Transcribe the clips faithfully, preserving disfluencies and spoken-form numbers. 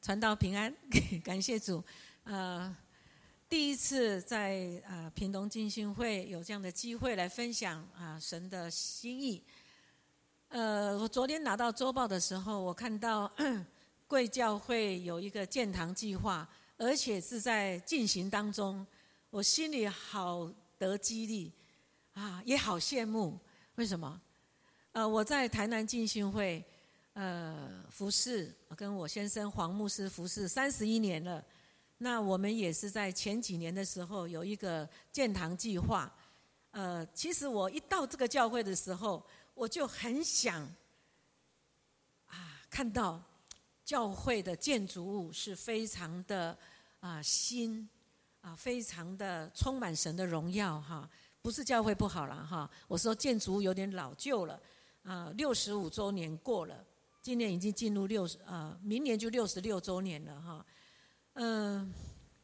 传道平安，感谢主。呃，第一次在呃屏东浸信会有这样的机会来分享啊、呃、神的心意。呃，我昨天拿到周报的时候，我看到贵教会有一个建堂计划，而且是在进行当中，我心里好得激励啊，也好羡慕。为什么？呃，我在台南浸信会。呃，服侍跟我先生黄牧师服侍三十一年了。那我们也是在前几年的时候有一个建堂计划。呃，其实我一到这个教会的时候，我就很想啊，看到教会的建筑物是非常的啊新啊，非常的充满神的荣耀哈。不是教会不好了哈，我说建筑物有点老旧了啊，六十五周年过了。今年已经进入六十，呃，明年就六十六周年了哈。嗯、呃，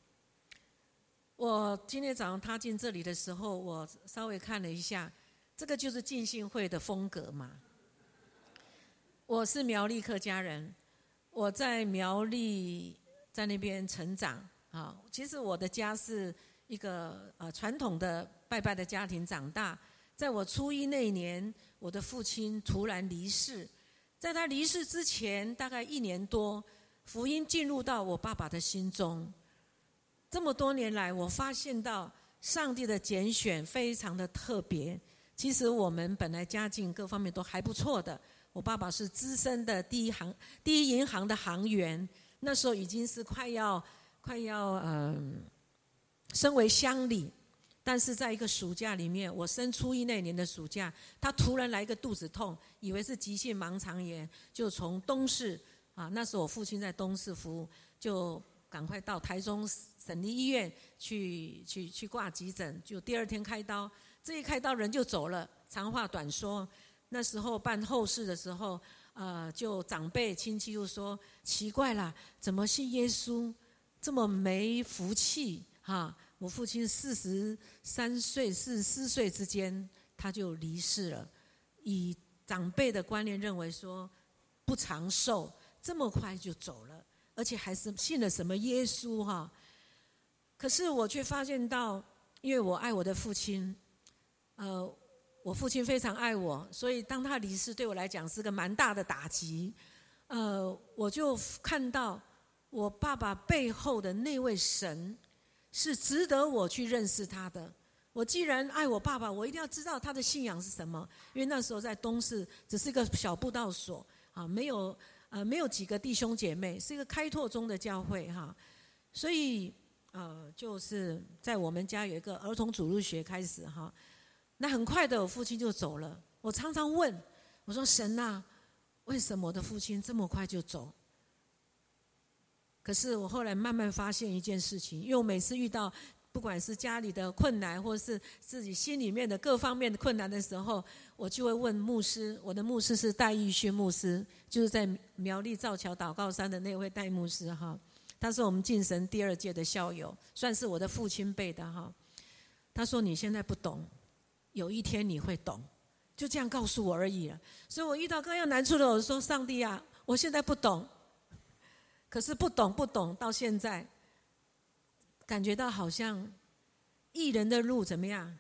我今天早上踏进这里的时候，我稍微看了一下，这个就是浸信会的风格嘛。我是苗栗客家人，我在苗栗在那边成长啊。其实我的家是一个呃传统的拜拜的家庭长大。在我初一那一年，我的父亲突然离世。在他离世之前，大概一年多，福音进入到我爸爸的心中。这么多年来，我发现到上帝的拣选非常的特别。其实我们本来家境各方面都还不错的。我爸爸是资深的第一行第一银行的行员，那时候已经是快要快要嗯，升为乡里。但是在一个暑假里面，我升初一那年的暑假，他突然来一个肚子痛，以为是急性盲肠炎，就从东市啊，那时候我父亲在东市服务，就赶快到台中省立医院去去去挂急诊，就第二天开刀，这一开刀人就走了。长话短说，那时候办后事的时候，呃，就长辈亲戚就说奇怪啦，怎么信耶稣这么没福气哈？我父亲四十三岁、四十四岁之间，他就离世了。以长辈的观念认为说不长寿，这么快就走了，而且还是信了什么耶稣哈。可是我却发现到，因为我爱我的父亲，呃，我父亲非常爱我，所以当他离世，对我来讲是个蛮大的打击。呃，我就看到我爸爸背后的那位神。是值得我去认识他的。我既然爱我爸爸，我一定要知道他的信仰是什么。因为那时候在东市只是一个小布道所啊，没有呃没有几个弟兄姐妹，是一个开拓中的教会哈。所以呃就是在我们家有一个儿童主日学开始哈。那很快的，我父亲就走了。我常常问我说：“神啊，为什么我的父亲这么快就走？”可是我后来慢慢发现一件事情，因为我每次遇到不管是家里的困难，或是自己心里面的各方面的困难的时候，我就会问牧师。我的牧师是戴义勋牧师，就是在苗栗造桥祷告山的那位戴牧师哈。他是我们进神第二届的校友，算是我的父亲辈的哈。他说：“你现在不懂，有一天你会懂。”就这样告诉我而已了。所以我遇到各样难处的，我说：“上帝啊，我现在不懂。”可是不懂不懂，到现在感觉到好像义人的路怎么样？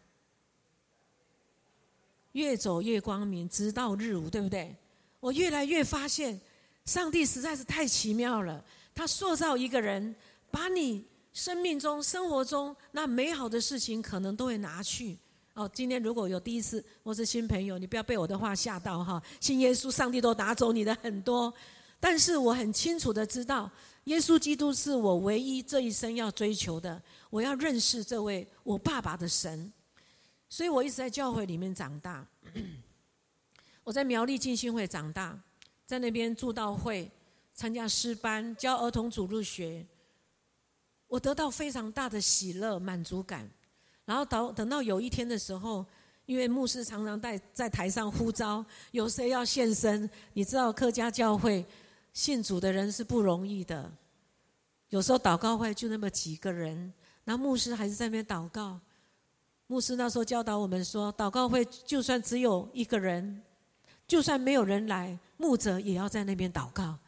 越走越光明，直到日午，对不对？我越来越发现，上帝实在是太奇妙了。他塑造一个人，把你生命中、生活中那美好的事情，可能都会拿去。哦，今天如果有第一次或是新朋友，你不要被我的话吓到哈。信耶稣，上帝都拿走你的很多。但是我很清楚的知道，耶稣基督是我唯一这一生要追求的。我要认识这位我爸爸的神，所以我一直在教会里面长大。我在苗栗浸信会长大，在那边祝道会，参加诗班，教儿童主日学。我得到非常大的喜乐、满足感。然后等等到有一天的时候，因为牧师常常在在台上呼召，有谁要献身？你知道客家教会信主的人是不容易的，有时候祷告会就那么几个人，然后牧师还是在那边祷告。牧师那时候教导我们说，祷告会就算只有一个人，就算没有人来，牧者也要在那边祷告。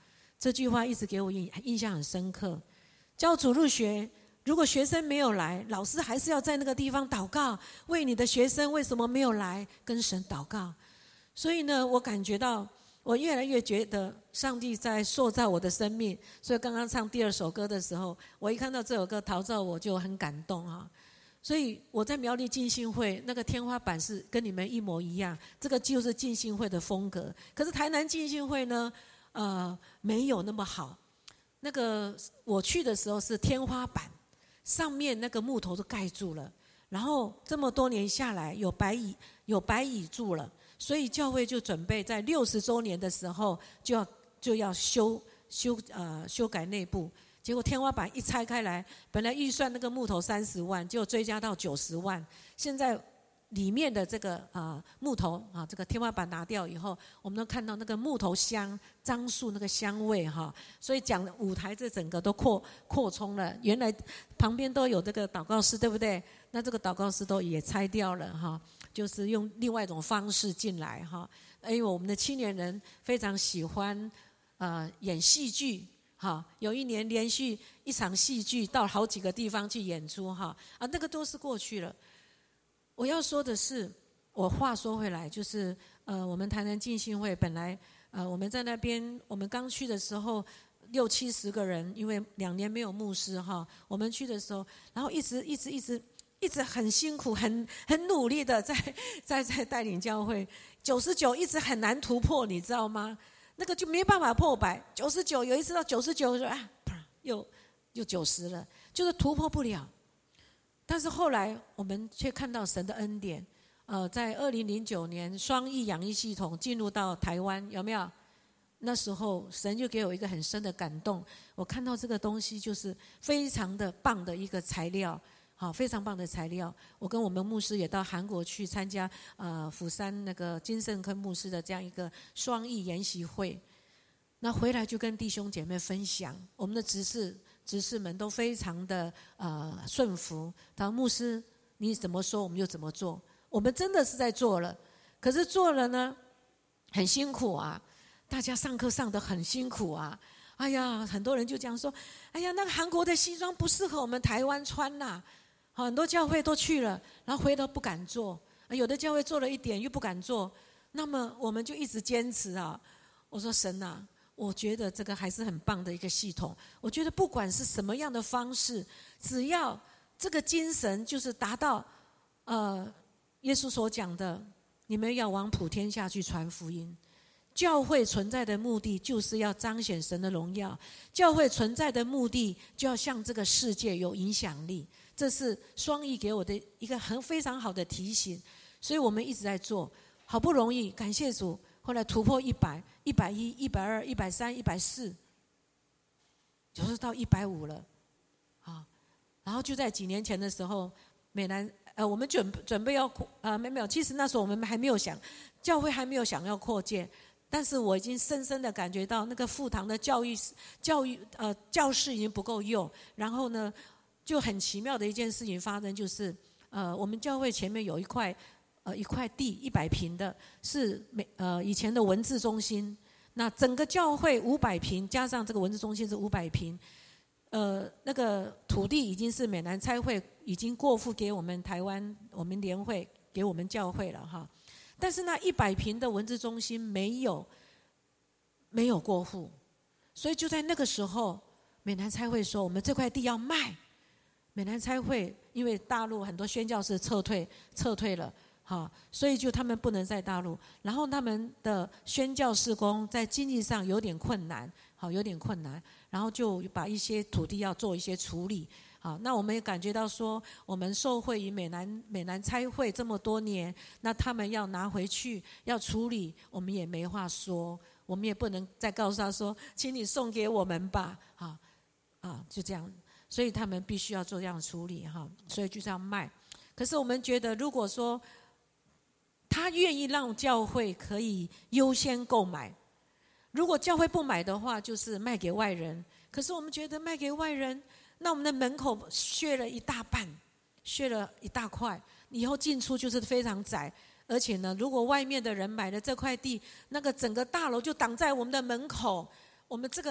这句话一直给我印印象很深刻。教主日学，如果学生没有来，老师还是要在那个地方祷告，为你的学生为什么没有来跟神祷告。所以呢，我感觉到我越来越觉得上帝在塑造我的生命。所以刚刚唱第二首歌的时候，我一看到这首歌陶造，我就很感动啊。所以我在苗栗浸信会那个天花板是跟你们一模一样，这个就是浸信会的风格。可是台南浸信会呢，呃，没有那么好。那个我去的时候是天花板，上面那个木头都盖住了，然后这么多年下来有白蚁有白蚁住了，所以教会就准备在六十周年的时候就要就要修修呃修改内部。结果天花板一拆开来，本来预算那个木头三十万，结果追加到九十万。现在里面的这个啊、呃、木头啊，这个天花板拿掉以后，我们都看到那个木头香、樟树那个香味哈。所以讲舞台这整个都扩扩充了。原来旁边都有这个祷告室，对不对？那这个祷告室都也拆掉了哈，就是用另外一种方式进来哈。因为我们的青年人非常喜欢呃演戏剧。好，有一年连续一场戏剧到好几个地方去演出哈啊，那个都是过去了。我要说的是，我话说回来，就是呃，我们台南浸信会本来呃我们在那边，我们刚去的时候六七十个人，因为两年没有牧师哈，我们去的时候，然后一直一直一直一直很辛苦，很很努力的在在在带领教会，九十九一直很难突破，你知道吗？那个就没办法破百，九十九有一次到九十九说啊，又又九十了，就是突破不了。但是后来我们却看到神的恩典，呃，在二零零九年双翼养育系统进入到台湾，有没有？那时候神就给我一个很深的感动，我看到这个东西就是非常的棒的一个材料。好，非常棒的材料。我跟我们牧师也到韩国去参加呃釜山那个金圣坑牧师的这样一个双翼研习会，那回来就跟弟兄姐妹分享，我们的执事执事们都非常的呃顺服。他说牧师你怎么说我们就怎么做，我们真的是在做了，可是做了呢很辛苦啊，大家上课上得很辛苦啊。哎呀，很多人就讲说，哎呀，那个韩国的西装不适合我们台湾穿呐、啊。很多教会都去了，然后回头不敢做，有的教会做了一点又不敢做，那么我们就一直坚持啊。我说神啊，我觉得这个还是很棒的一个系统。我觉得不管是什么样的方式，只要这个精神就是达到，呃，耶稣所讲的，你们要往普天下去传福音。教会存在的目的就是要彰显神的荣耀，教会存在的目的就要向这个世界有影响力。这是双翼给我的一个很非常好的提醒，所以我们一直在做，好不容易感谢主，后来突破一百、一百一、一百二、一百三、一百四，就是到一百五了，啊，然后就在几年前的时候，美南呃，我们准准备要呃没没有，其实那时候我们还没有想，教会还没有想要扩建，但是我已经深深的感觉到那个副堂的教育教育呃教室已经不够用，然后呢。就很奇妙的一件事情发生，就是呃，我们教会前面有一块呃一块地一百坪的，是美呃以前的文字中心。那整个教会五百坪，加上这个文字中心是五百坪，呃，那个土地已经是美南差会已经过户给我们台湾我们联会给我们教会了哈。但是那一百坪的文字中心没有没有过户，所以就在那个时候，美南差会说我们这块地要卖。美南差会因为大陆很多宣教士撤退撤退了，好，所以就他们不能在大陆，然后他们的宣教事工在经济上有点困难，好，有点困难，然后就把一些土地要做一些处理，好，那我们也感觉到说，我们受惠于美南美南差会这么多年，那他们要拿回去要处理，我们也没话说，我们也不能再告诉他说，请你送给我们吧，好，啊，就这样。所以他们必须要做这样的处理哈，所以就这样卖。可是我们觉得，如果说他愿意让教会可以优先购买，如果教会不买的话，就是卖给外人。可是我们觉得卖给外人，那我们的门口削了一大半，削了一大块，以后进出就是非常窄。而且呢，如果外面的人买了这块地，那个整个大楼就挡在我们的门口，我们这个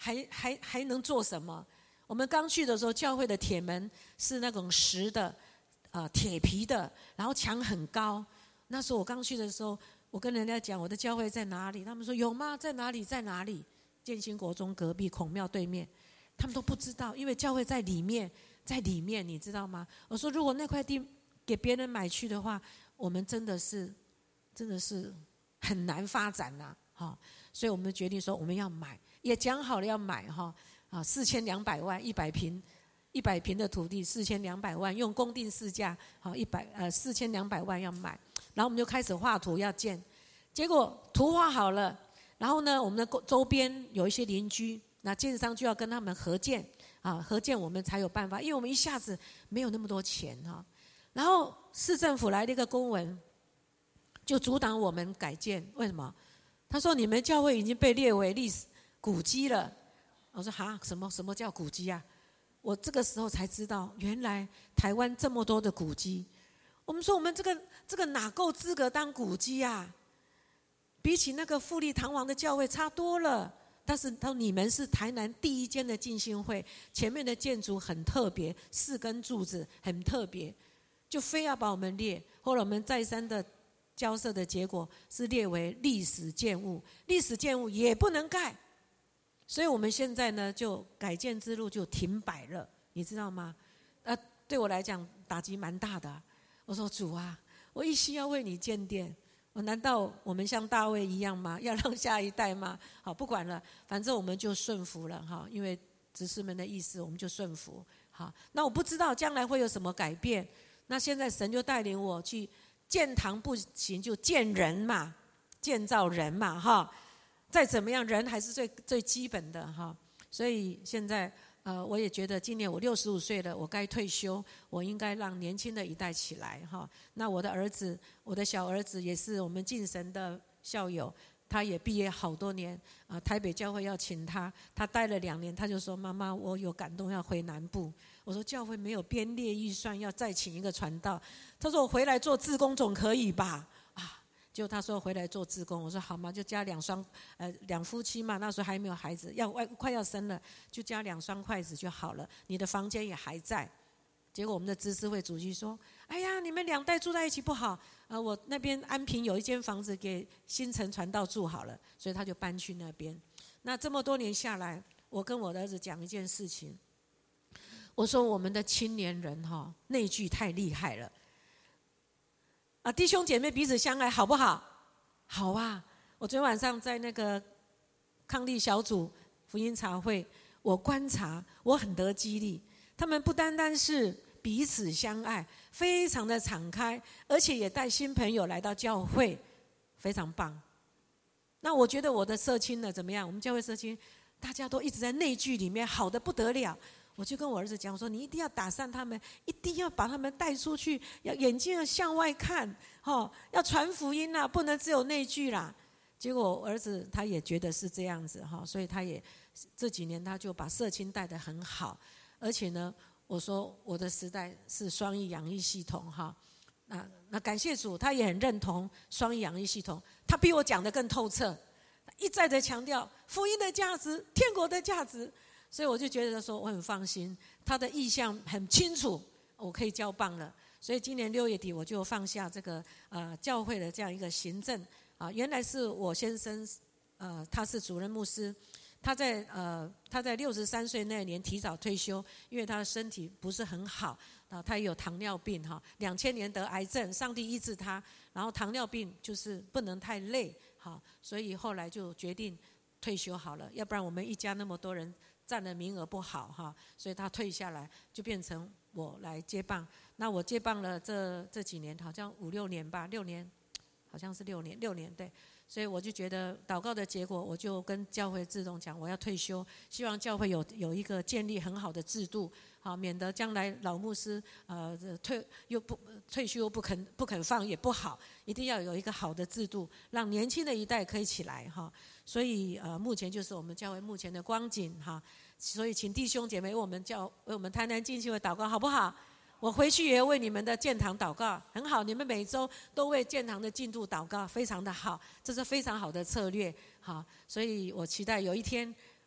还还还能做什么？我们刚去的时候，教会的铁门是那种石的，呃，铁皮的，然后墙很高。那时候我刚去的时候，我跟人家讲我的教会在哪里，他们说有吗？在哪里？在哪里？建兴国中隔壁孔庙对面，他们都不知道，因为教会在里面，在里面，你知道吗？我说如果那块地给别人买去的话，我们真的是，真的是很难发展呐、啊，哈。所以我们决定说我们要买，也讲好了要买哈。啊，四千两百万，一百平，一百平的土地，四千两百万，用公定市价，好一百呃四千两百万要买，然后我们就开始画图要建，结果图画好了，然后呢，我们的周边有一些邻居，那建商就要跟他们合建，啊，合建我们才有办法，因为我们一下子没有那么多钱哈，然后市政府来了一个公文，就阻挡我们改建，为什么？他说你们教会已经被列为历史古迹了。我说哈，什么什么叫古迹啊？我这个时候才知道，原来台湾这么多的古迹。我们说我们这个这个哪够资格当古迹啊？比起那个富丽堂皇的教会差多了。但是他说你们是台南第一间的浸信会，前面的建筑很特别，四根柱子很特别，就非要把我们列。后来我们再三的交涉的结果是列为历史建物，历史建物也不能盖。所以我们现在呢，就改建之路就停摆了，你知道吗？呃，对我来讲打击蛮大的、啊。我说主啊，我一心要为你建殿，我难道我们像大卫一样吗？要让下一代吗？好，不管了，反正我们就顺服了哈，因为执事们的意思，我们就顺服。好，那我不知道将来会有什么改变。那现在神就带领我去建堂，不行就建人嘛，建造人嘛，哈。再怎么样，人还是最最基本的哈。所以现在呃，我也觉得今年我六十五岁了，我该退休，我应该让年轻的一代起来哈。那我的儿子，我的小儿子也是我们敬神的校友，他也毕业好多年啊、呃。台北教会要请他，他待了两年，他就说：“妈妈，我有感动要回南部。”我说：“教会没有编列预算要再请一个传道。”他说：“我回来做志工总可以吧？”就他说回来做志工，我说好嘛，就加两双，呃，两夫妻嘛，那时候还没有孩子，要快要生了，就加两双筷子就好了。你的房间也还在。结果我们的知识会主席说：“哎呀，你们两代住在一起不好，呃，我那边安平有一间房子给新城传道住好了，所以他就搬去那边。那这么多年下来，我跟我的儿子讲一件事情，我说我们的青年人哈、哦，内聚太厉害了。”啊，弟兄姐妹彼此相爱，好不好？好啊！我昨天晚上在那个抗力小组福音茶会，我观察，我很得激励。他们不单单是彼此相爱，非常的敞开，而且也带新朋友来到教会，非常棒。那我觉得我的社青呢怎么样？我们教会社青，大家都一直在内聚里面，好得不得了。我就跟我儿子讲说，你一定要打散他们，一定要把他们带出去，要眼睛要向外看，哦，要传福音啦，不能只有内聚啦。结果我儿子他也觉得是这样子哈，所以他也这几年他就把社青带得很好，而且呢，我说我的时代是双益养育系统哈，那那感谢主，他也很认同双益养育系统，他比我讲得更透彻，一再的强调福音的价值，天国的价值。所以我就觉得说我很放心，他的意向很清楚，我可以交棒了。所以今年六月底我就放下这个呃教会的这样一个行政啊，原来是我先生呃他是主任牧师，他在呃他在六十三岁那年提早退休，因为他的身体不是很好啊，他也有糖尿病哈，两千年得癌症，上帝医治他，然后糖尿病就是不能太累好，所以后来就决定退休好了，要不然我们一家那么多人。占的名额不好哈，所以他退下来就变成我来接棒。那我接棒了这这几年，好像五六年吧，六年，好像是六年，六年对。所以我就觉得祷告的结果，我就跟教会志同讲，我要退休，希望教会有有一个建立很好的制度，好，免得将来老牧师呃退又不退休又不肯不肯放也不好，一定要有一个好的制度，让年轻的一代可以起来哈。所以呃，目前就是我们教会目前的光景哈。所以请弟兄姐妹为我们教为我们台南浸信会祷告好不好？我回去也要为你们的建堂祷告，很好，你们每周都为建堂的进度祷告，非常的好，这是非常好的策略。好，所以我期待有一天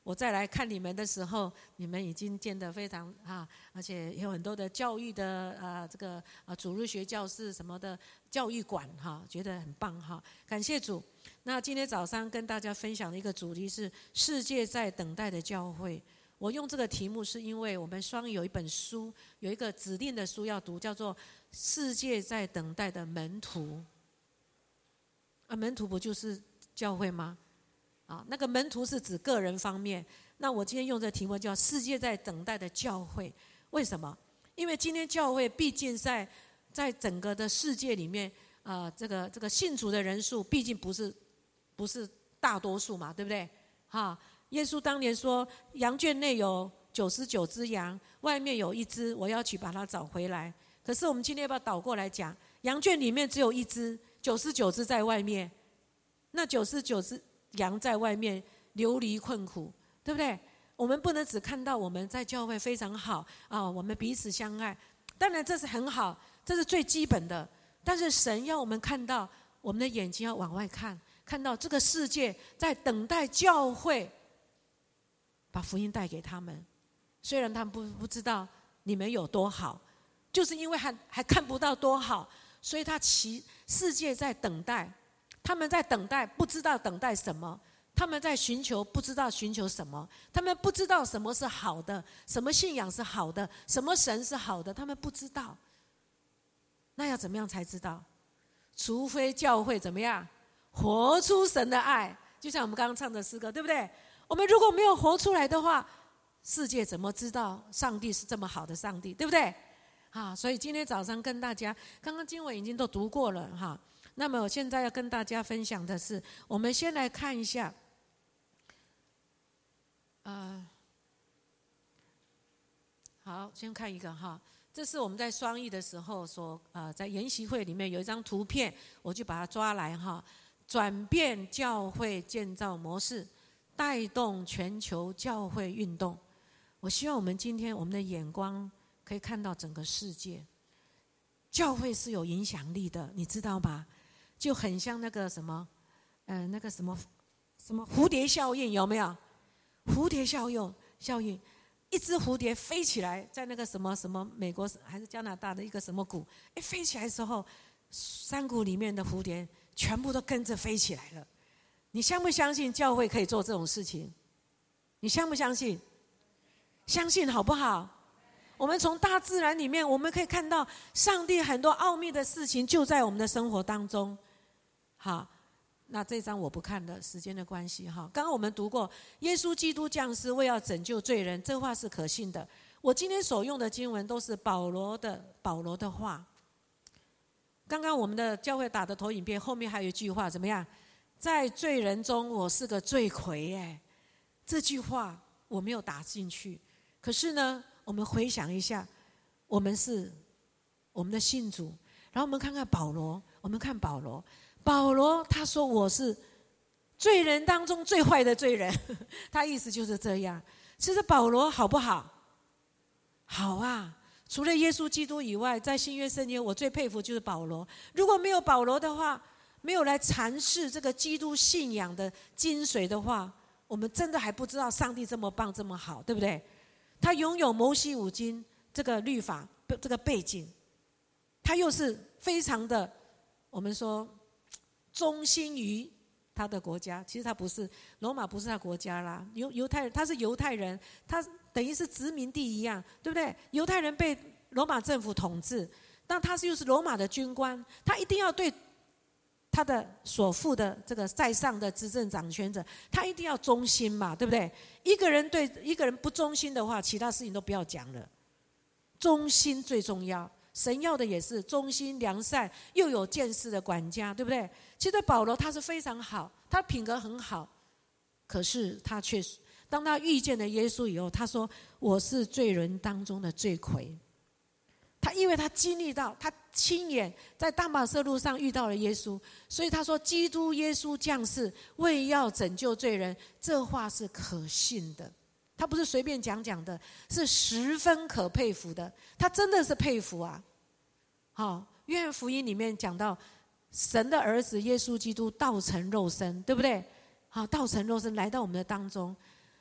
我再来看你们的时候，你们已经建得非常啊，而且有很多的教育的啊，这个啊主日学教室什么的教育馆哈，觉得很棒哈，感谢主。那今天早上跟大家分享的一个主题是世界在等待的教会。我用这个题目是因为我们双语有一本书，有一个指定的书要读，叫做《世界在等待的门徒》。啊，门徒不就是教会吗？啊，那个门徒是指个人方面。那我今天用这个题目叫“世界在等待的教会”。为什么？因为今天教会毕竟在在整个的世界里面，啊、呃，这个这个信主的人数毕竟不是不是大多数嘛，对不对？哈，耶稣当年说：“羊圈内有九十九只羊，外面有一只，我要去把它找回来。”可是我们今天要不要倒过来讲？羊圈里面只有一只，九十九只在外面，那九十九只羊在外面流离困苦，对不对？我们不能只看到我们在教会非常好啊，我们彼此相爱，当然这是很好，这是最基本的。但是神要我们看到，我们的眼睛要往外看，看到这个世界在等待教会把福音带给他们。虽然他们不不知道你们有多好，就是因为还还看不到多好，所以他其世界在等待。他们在等待，不知道等待什么；他们在寻求，不知道寻求什么；他们不知道什么是好的，什么信仰是好的，什么神是好的，他们不知道。那要怎么样才知道？除非教会怎么样活出神的爱，就像我们刚刚唱的诗歌，对不对？我们如果没有活出来的话，世界怎么知道上帝是这么好的上帝，对不对？啊，所以今天早上跟大家，刚刚经文已经都读过了哈。那么我现在要跟大家分享的是，我们先来看一下，呃，好，先看一个哈，这是我们在双译的时候所呃在研习会里面有一张图片，我就把它抓来哈，转变教会建造模式，带动全球教会运动。我希望我们今天我们的眼光可以看到整个世界，教会是有影响力的，你知道吗？就很像那个什么，呃，那个什么什么蝴蝶效应，有没有？蝴蝶效应，效应，一只蝴蝶飞起来，在那个什么什么美国还是加拿大的一个什么谷，哎，飞起来的时候，山谷里面的蝴蝶全部都跟着飞起来了。你相不相信教会可以做这种事情？你相不相信？相信好不好？我们从大自然里面，我们可以看到上帝很多奥秘的事情就在我们的生活当中。好，那这章我不看了，时间的关系哈。刚刚我们读过，耶稣基督降世为要拯救罪人，这话是可信的。我今天所用的经文都是保罗的保罗的话。刚刚我们的教会打的投影片后面还有一句话，怎么样？在罪人中，我是个罪魁。哎，这句话我没有打进去，可是呢，我们回想一下，我们是我们的信主，然后我们看看保罗，我们看保罗。保罗他说我是罪人当中最坏的罪人，他意思就是这样。其实保罗好不好？好啊！除了耶稣基督以外，在新约圣经我最佩服就是保罗。如果没有保罗的话，没有来阐释这个基督信仰的精髓的话，我们真的还不知道上帝这么棒这么好，对不对？他拥有摩西五经这个律法这个背景，他又是非常的我们说忠心于他的国家。其实他不是，罗马不是他国家啦，犹犹太人他是犹太人，他等于是殖民地一样，对不对？犹太人被罗马政府统治，但他是又是罗马的军官，他一定要对他的所负的这个在上的执政掌权者，他一定要忠心嘛，对不对？一个人对一个人不忠心的话，其他事情都不要讲了。忠心最重要，神要的也是忠心良善又有见识的管家，对不对？其实保罗他是非常好，他品格很好，可是他却当他遇见了耶稣以后，他说我是罪人当中的罪魁。他因为他经历到，他亲眼在大马色路上遇到了耶稣，所以他说基督耶稣降世为要拯救罪人，这话是可信的，他不是随便讲讲的，是十分可佩服的。他真的是佩服啊！好，约翰福音里面讲到神的儿子耶稣基督道成肉身，对不对？好，道成肉身来到我们的当中。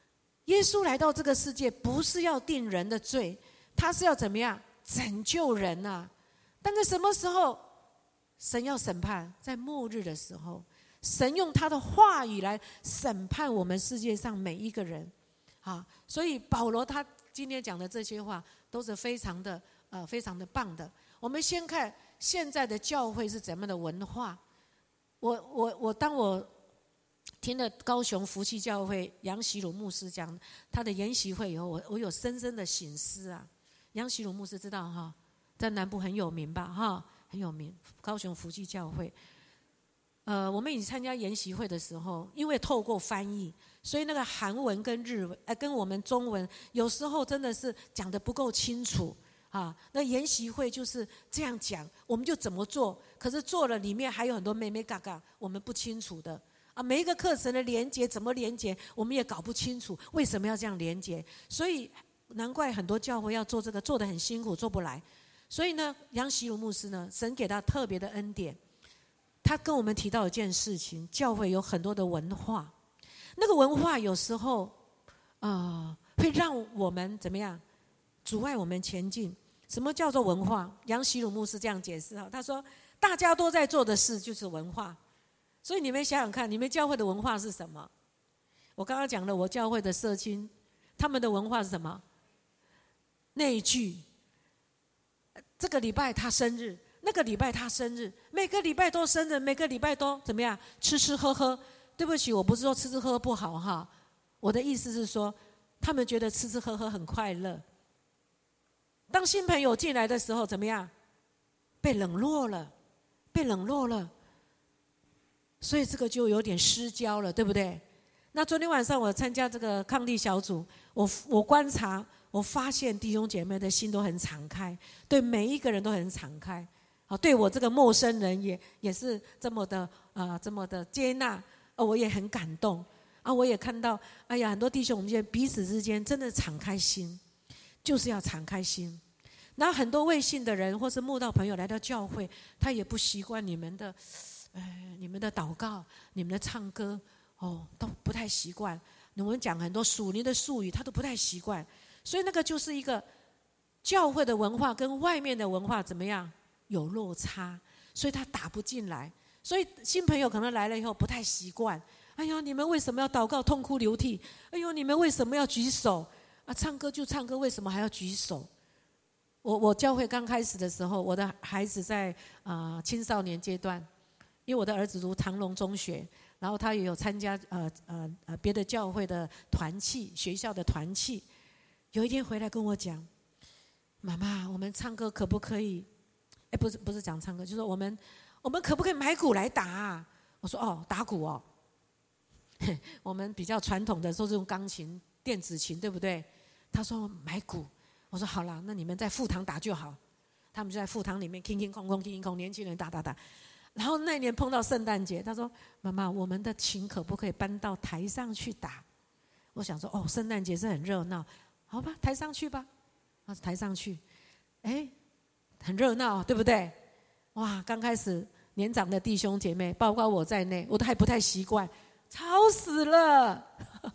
耶稣来到这个世界，不是要定人的罪，他是要怎么样拯救人啊？但在什么时候神要审判？在末日的时候，神用他的话语来审判我们世界上每一个人。啊，所以保罗他今天讲的这些话都是非常的呃非常的棒的。我们先看现在的教会是怎么样的文化。我我我当我听了高雄福气教会杨喜鲁牧师讲他的研习会以后，我我有深深的省思啊。杨喜鲁牧师知道哈，在南部很有名吧哈，很有名。高雄福气教会，呃，我们以前参加研习会的时候，因为透过翻译，所以那个韩文跟日文，呃，跟我们中文有时候真的是讲得不够清楚啊。那研习会就是这样讲，我们就怎么做，可是做了里面还有很多眉眉角角我们不清楚的啊。每一个课程的连结怎么连结，我们也搞不清楚为什么要这样连结，所以难怪很多教会要做这个做得很辛苦，做不来。所以呢，杨喜鲁牧师呢，神给他特别的恩典。他跟我们提到一件事情，教会有很多的文化，那个文化有时候呃会让我们怎么样阻碍我们前进。什么叫做文化？杨喜鲁牧师这样解释，他说大家都在做的事就是文化。所以你们想想看，你们教会的文化是什么？我刚刚讲了我教会的社青，他们的文化是什么？内聚，这个礼拜他生日，那个礼拜他生日，每个礼拜都生日，每个礼拜都怎么样吃吃喝喝。对不起，我不是说吃吃喝喝不好哈，我的意思是说他们觉得吃吃喝喝很快乐。当新朋友进来的时候怎么样？被冷落了，被冷落了，所以这个就有点失焦了，对不对？那昨天晚上我参加这个抗力小组，我我观察，我发现弟兄姐妹的心都很敞开，对每一个人都很敞开。好，对我这个陌生人也也是这么的呃这么的接纳，呃，我也很感动啊！我也看到，哎呀，很多弟兄我们间彼此之间真的敞开心，就是要敞开心。然后很多未信的人或是慕道朋友来到教会，他也不习惯你们的，呃，你们的祷告、你们的唱歌，哦，都不太习惯。我们讲很多属灵的术语，他都不太习惯。所以那个就是一个教会的文化跟外面的文化怎么样有落差，所以他打不进来。所以新朋友可能来了以后不太习惯。哎呀，你们为什么要祷告痛哭流涕？哎呦，你们为什么要举手？啊，唱歌就唱歌，为什么还要举手？我我教会刚开始的时候，我的孩子在啊、呃、青少年阶段，因为我的儿子读唐龙中学，然后他也有参加呃呃呃别的教会的团契，学校的团契。有一天回来跟我讲，妈妈，我们唱歌可不可以？哎，不是不是讲唱歌，就是说我们我们可不可以买鼓来打啊？我说哦，打鼓哦。我们比较传统的都是用钢琴、电子琴，对不对？他说买鼓。我说好了，那你们在副堂打就好。他们就在副堂里面叮叮空空、叮叮空，年轻人打打打。然后那年碰到圣诞节，他说妈妈，我们的琴可不可以搬到台上去打？我想说哦，圣诞节是很热闹，好吧，台上去吧。啊，台上去，哎，很热闹，对不对？哇，刚开始年长的弟兄姐妹，包括我在内，我都还不太习惯，吵死了。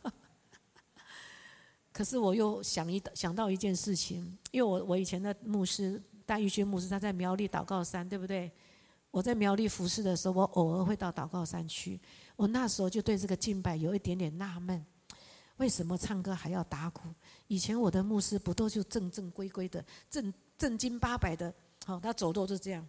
可是我又想一想到一件事情，因为我我以前的牧师戴玉轩牧师，他在苗栗祷告山，对不对？我在苗栗服侍的时候，我偶尔会到祷告山去。我那时候就对这个敬拜有一点点纳闷，为什么唱歌还要打鼓？以前我的牧师不都就正正规规的、正正经八百的，好，他走路就这样。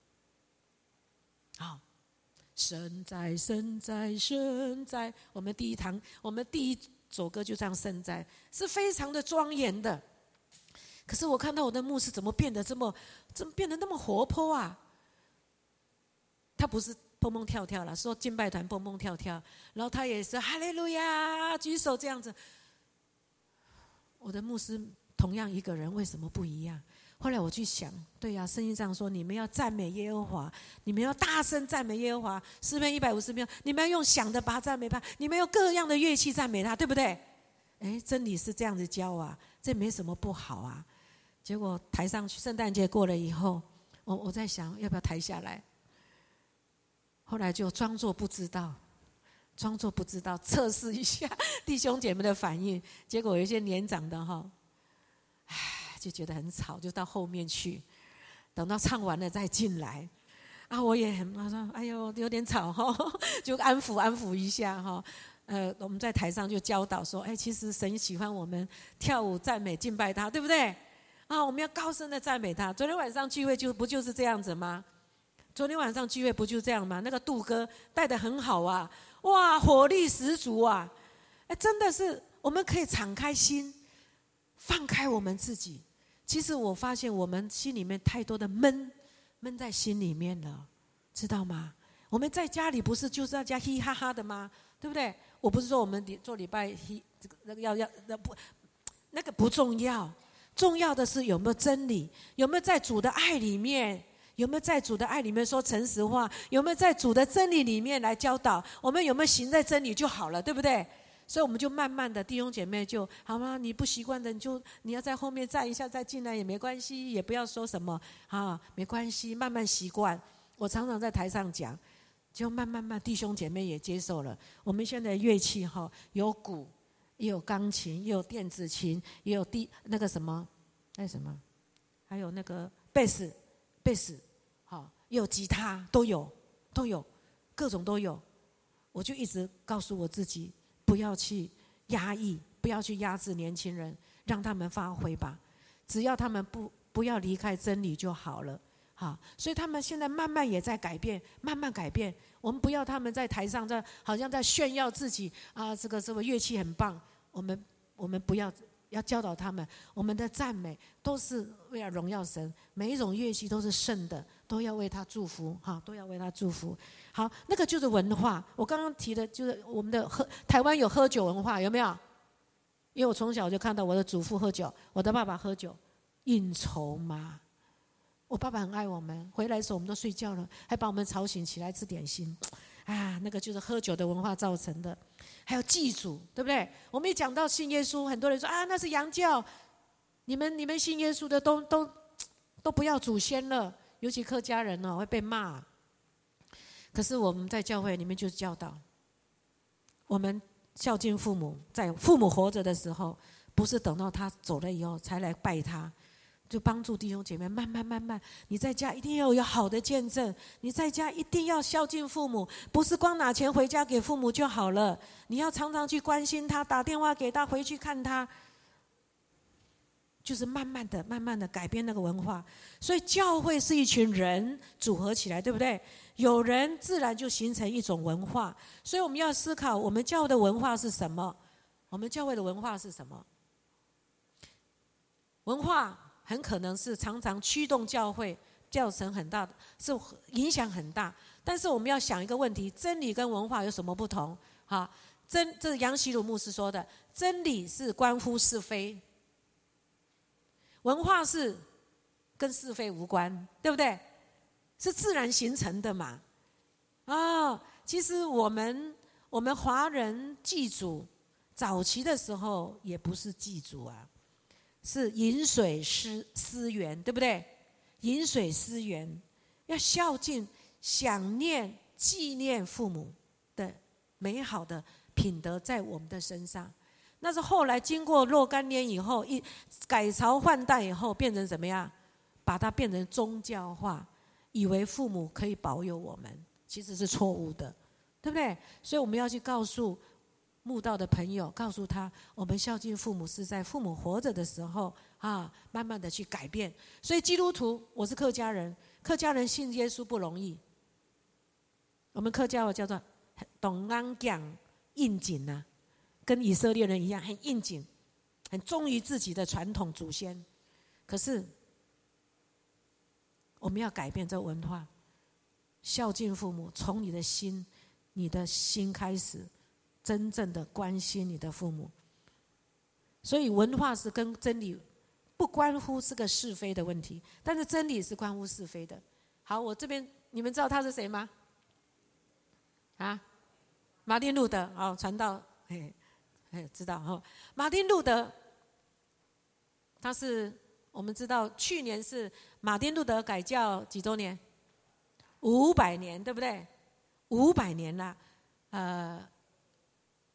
好，神在，神在，神在。我们第一堂，我们第一首歌就这样，神在，是非常的庄严的。可是我看到我的牧师怎么变得这么，怎么变得那么活泼啊？他不是蹦蹦跳跳了，说敬拜团蹦蹦跳跳，然后他也是哈利路亚举手这样子。我的牧师同样一个人，为什么不一样？后来我去想，对呀、啊，圣经上说你们要赞美耶和华，你们要大声赞美耶和华。诗篇一百五十篇，你们要用响的把他赞美他，你们用各样的乐器赞美他，对不对？哎，真理是这样子教啊，这没什么不好啊。结果抬上去，圣诞节过了以后，我我在想要不要抬下来。后来就装作不知道， 装作不知道，测试一下弟兄姐妹的反应。结果有一些年长的哈，唉，就觉得很吵，就到后面去，等到唱完了再进来。啊，我也很，我说，哎呦，有点吵哈，就安抚安抚一下哈。呃，我们在台上就教导说，哎，其实神喜欢我们跳舞、赞美、敬拜他，对不对？啊，我们要高声的赞美他。昨天晚上聚会就不就是这样子吗？昨天晚上聚会不就这样吗？那个杜哥带得很好啊，哇，火力十足啊！哎，真的是我们可以敞开心，放开我们自己。其实我发现我们心里面太多的闷，闷在心里面了，知道吗？我们在家里不是就是要加嘻哈哈的吗？对不对？我不是说我们做礼拜嘻这个那个要要那不那个不重要，重要的是有没有真理，有没有在主的爱里面。有没有在主的爱里面说诚实话？有没有在主的真理里面来教导？我们有没有行在真理就好了，对不对？所以我们就慢慢的弟兄姐妹就好吗？你不习惯的，你就你要在后面站一下再进来也没关系，也不要说什么啊，没关系，慢慢习惯。我常常在台上讲，就慢慢慢弟兄姐妹也接受了。我们现在的乐器哈，有鼓，也有钢琴，也有电子琴，也有第那个什么，那什么，还有那个贝斯。贝斯，好，也有吉他，都有，都有，各种都有。我就一直告诉我自己，不要去压抑，不要去压制年轻人，让他们发挥吧。只要他们不不要离开真理就好了。好，所以他们现在慢慢也在改变，慢慢改变。我们不要他们在台上在好像在炫耀自己啊，这个这个乐器很棒。我们我们不要。要教导他们，我们的赞美都是为了荣耀神，每一种乐器都是圣的，都要为他祝福，哈，都要为他祝福。好，那个就是文化。我刚刚提的就是我们的喝，台湾有喝酒文化，有没有？因为我从小就看到我的祖父喝酒，我的爸爸喝酒，应酬嘛。我爸爸很爱我们，回来的时候我们都睡觉了，还把我们吵醒起来吃点心。啊，那个就是喝酒的文化造成的。还有祭祖，对不对？我们一讲到信耶稣，很多人说啊，那是洋教，你们你们信耶稣的都都都不要祖先了，尤其客家人哦会被骂。可是我们在教会里面就是教导，我们孝敬父母，在父母活着的时候，不是等到他走了以后才来拜他。就帮助弟兄姐妹慢慢慢慢，你在家一定要有好的见证，你在家一定要孝敬父母，不是光拿钱回家给父母就好了，你要常常去关心他，打电话给他，回去看他，就是慢慢的慢慢的改变那个文化。所以教会是一群人组合起来，对不对？有人自然就形成一种文化。所以我们要思考，我们教会的文化是什么？我们教会的文化是什么？文化很可能是常常驱动教会造成很大的，是影响很大。但是我们要想一个问题：真理跟文化有什么不同？哈，真这是杨希鲁牧师说的，真理是关乎是非，文化是跟是非无关，对不对？是自然形成的嘛。啊，其实我们我们华人祭祖，早期的时候也不是祭祖啊。是饮水思思源，对不对？饮水思源，要孝敬、想念、纪念父母的美好的品德在我们的身上。那是后来经过若干年以后，一改朝换代以后，变成怎么样？把它变成宗教化，以为父母可以保佑我们，其实是错误的，对不对？所以我们要去告诉慕道的朋友，告诉他，我们孝敬父母是在父母活着的时候啊，慢慢的去改变。所以基督徒，我是客家人，客家人信耶稣不容易。我们客家话叫做懂安讲应景啊，跟以色列人一样，很应景，很忠于自己的传统祖先。可是我们要改变这文化，孝敬父母，从你的心，你的心开始。真正的关心你的父母，所以文化是跟真理不关乎是个是非的问题，但是真理是关乎是非的。好，我这边你们知道他是谁吗？啊，马丁路德，好，传道，嘿，嘿，知道哈。马丁路德，他是我们知道去年是马丁路德改教几周年？五百年，对不对？五百年啦，呃。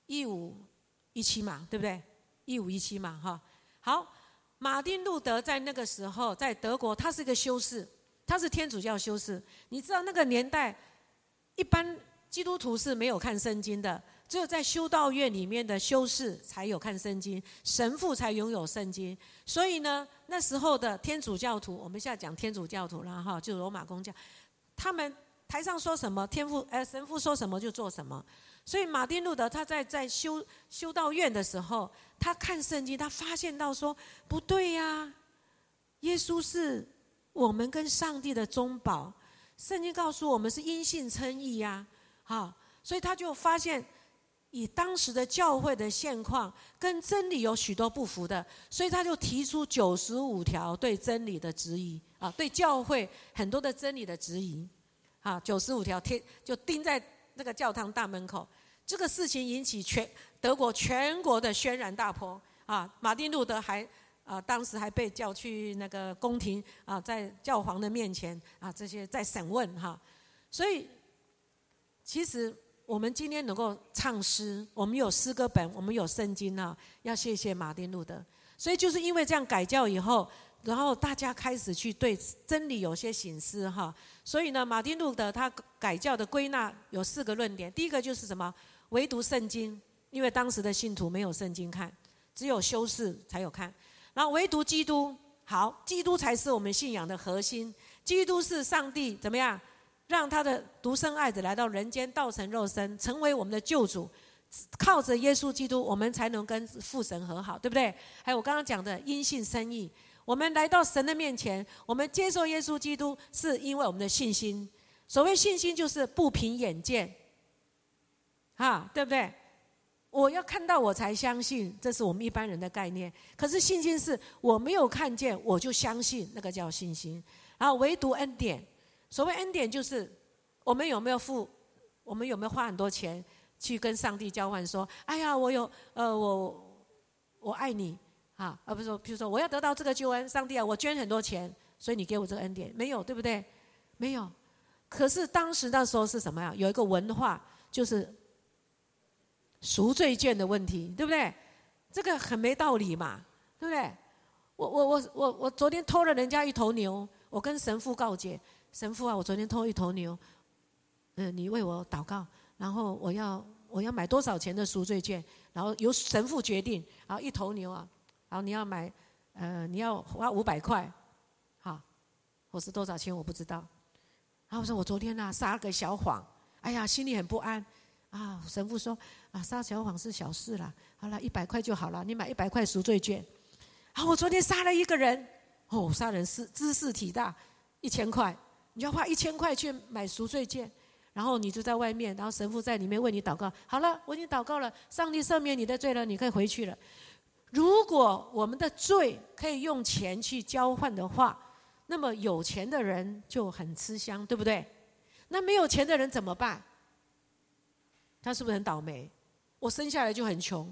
一五一七嘛，对不对？一五一七嘛，哈。好，马丁路德在那个时候在德国，他是一个修士，他是天主教修士。你知道那个年代，一般基督徒是没有看圣经的，只有在修道院里面的修士才有看圣经，神父才拥有圣经。所以呢，那时候的天主教徒，我们现在讲天主教徒啦，哈，就罗马公教，他们台上说什么，天父呃神父说什么就做什么。所以马丁路德他在在修修道院的时候，他看圣经，他发现到说不对呀，耶稣是我们跟上帝的中保，圣经告诉我们是因信称义呀，好，所以他就发现以当时的教会的现况跟真理有许多不符的，所以他就提出九十五条对真理的质疑啊，对教会很多的真理的质疑啊，九十五条贴就钉在那个教堂大门口。这个事情引起全德国全国的轩然大波啊！马丁路德还啊，当时还被叫去那个宫廷啊，在教皇的面前啊，这些在审问哈。所以，其实我们今天能够唱诗，我们有诗歌本，我们有圣经啊，要谢谢马丁路德。所以就是因为这样改教以后，然后大家开始去对真理有些省思哈。所以呢，马丁路德他改教的归纳有四个论点，第一个就是什么？唯独圣经，因为当时的信徒没有圣经看，只有修士才有看。然后唯独基督，好，基督才是我们信仰的核心。基督是上帝怎么样让他的独生爱子来到人间，道成肉身，成为我们的救主。靠着耶稣基督，我们才能跟父神和好，对不对？还有我刚刚讲的因信称义，我们来到神的面前，我们接受耶稣基督，是因为我们的信心。所谓信心，就是不凭眼见。哈，对不对？我要看到我才相信，这是我们一般人的概念。可是信心是我没有看见我就相信，那个叫信心。然后唯独恩典，所谓恩典就是我们有没有付，我们有没有花很多钱去跟上帝交换，说，哎呀，我有呃我我爱你啊，而不是说，比如说我要得到这个救恩，上帝啊，我捐很多钱，所以你给我这个恩典，没有，对不对？没有。可是当时那时候是什么呀？有一个文化就是赎罪券的问题，对不对？这个很没道理嘛，对不对？我我我我我昨天偷了人家一头牛，我跟神父告解，神父啊，我昨天偷一头牛，嗯，你为我祷告，然后我要我要买多少钱的赎罪券，然后由神父决定，然后一头牛啊，然后你要买，呃，你要花五百块，好，或是多少钱我不知道。然后我说我昨天啊撒了个小谎，哎呀，心里很不安。啊，神父说啊，撒小谎是小事啦，好了，一百块就好了，你买一百块赎罪券。啊，我昨天杀了一个人，哦，杀人是知识体大，一千块，你要花一千块去买赎罪券，然后你就在外面，然后神父在里面为你祷告。好了，我已经祷告了，上帝赦免你的罪了，你可以回去了。如果我们的罪可以用钱去交换的话，那么有钱的人就很吃香，对不对？那没有钱的人怎么办？他是不是很倒霉？我生下来就很穷，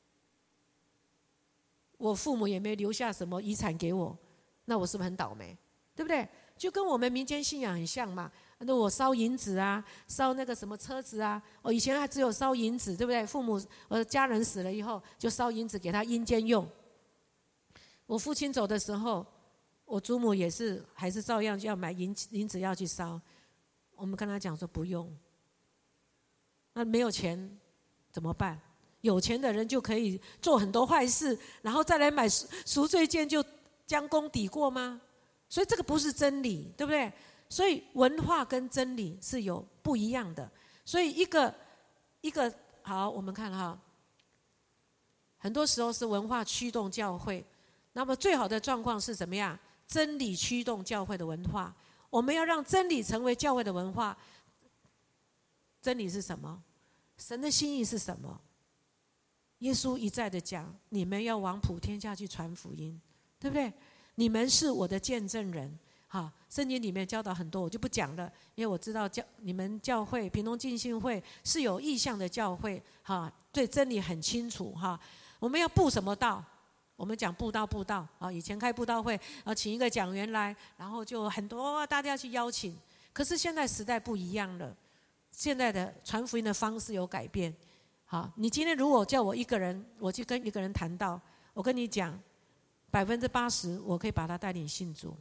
我父母也没留下什么遗产给我，那我是不是很倒霉？对不对？就跟我们民间信仰很像嘛。那我烧银子啊，烧那个什么车子啊，我以前还只有烧银子，对不对？父母我的家人死了以后，就烧银子给他阴间用。我父亲走的时候，我祖母也是还是照样要买银银子要去烧，我们跟他讲说不用。那没有钱怎么办？有钱的人就可以做很多坏事，然后再来买赎罪券就将功抵过吗？所以这个不是真理，对不对？所以文化跟真理是有不一样的。所以一个一个好，我们看哈，很多时候是文化驱动教会，那么最好的状况是怎么样？真理驱动教会的文化。我们要让真理成为教会的文化。真理是什么？神的心意是什么？耶稣一再的讲，你们要往普天下去传福音，对不对？你们是我的见证人。好，圣经里面教导很多，我就不讲了，因为我知道教你们教会屏东浸信会是有意向的教会，哈，对真理很清楚哈。我们要布什么道？我们讲布道布道啊，以前开布道会，啊，请一个讲员来，然后就很多大家去邀请。可是现在时代不一样了。现在的传福音的方式有改变， 好，你今天如果叫我一个人，我去跟一个人谈到，我跟你讲，百分之八十我可以把他带领信主。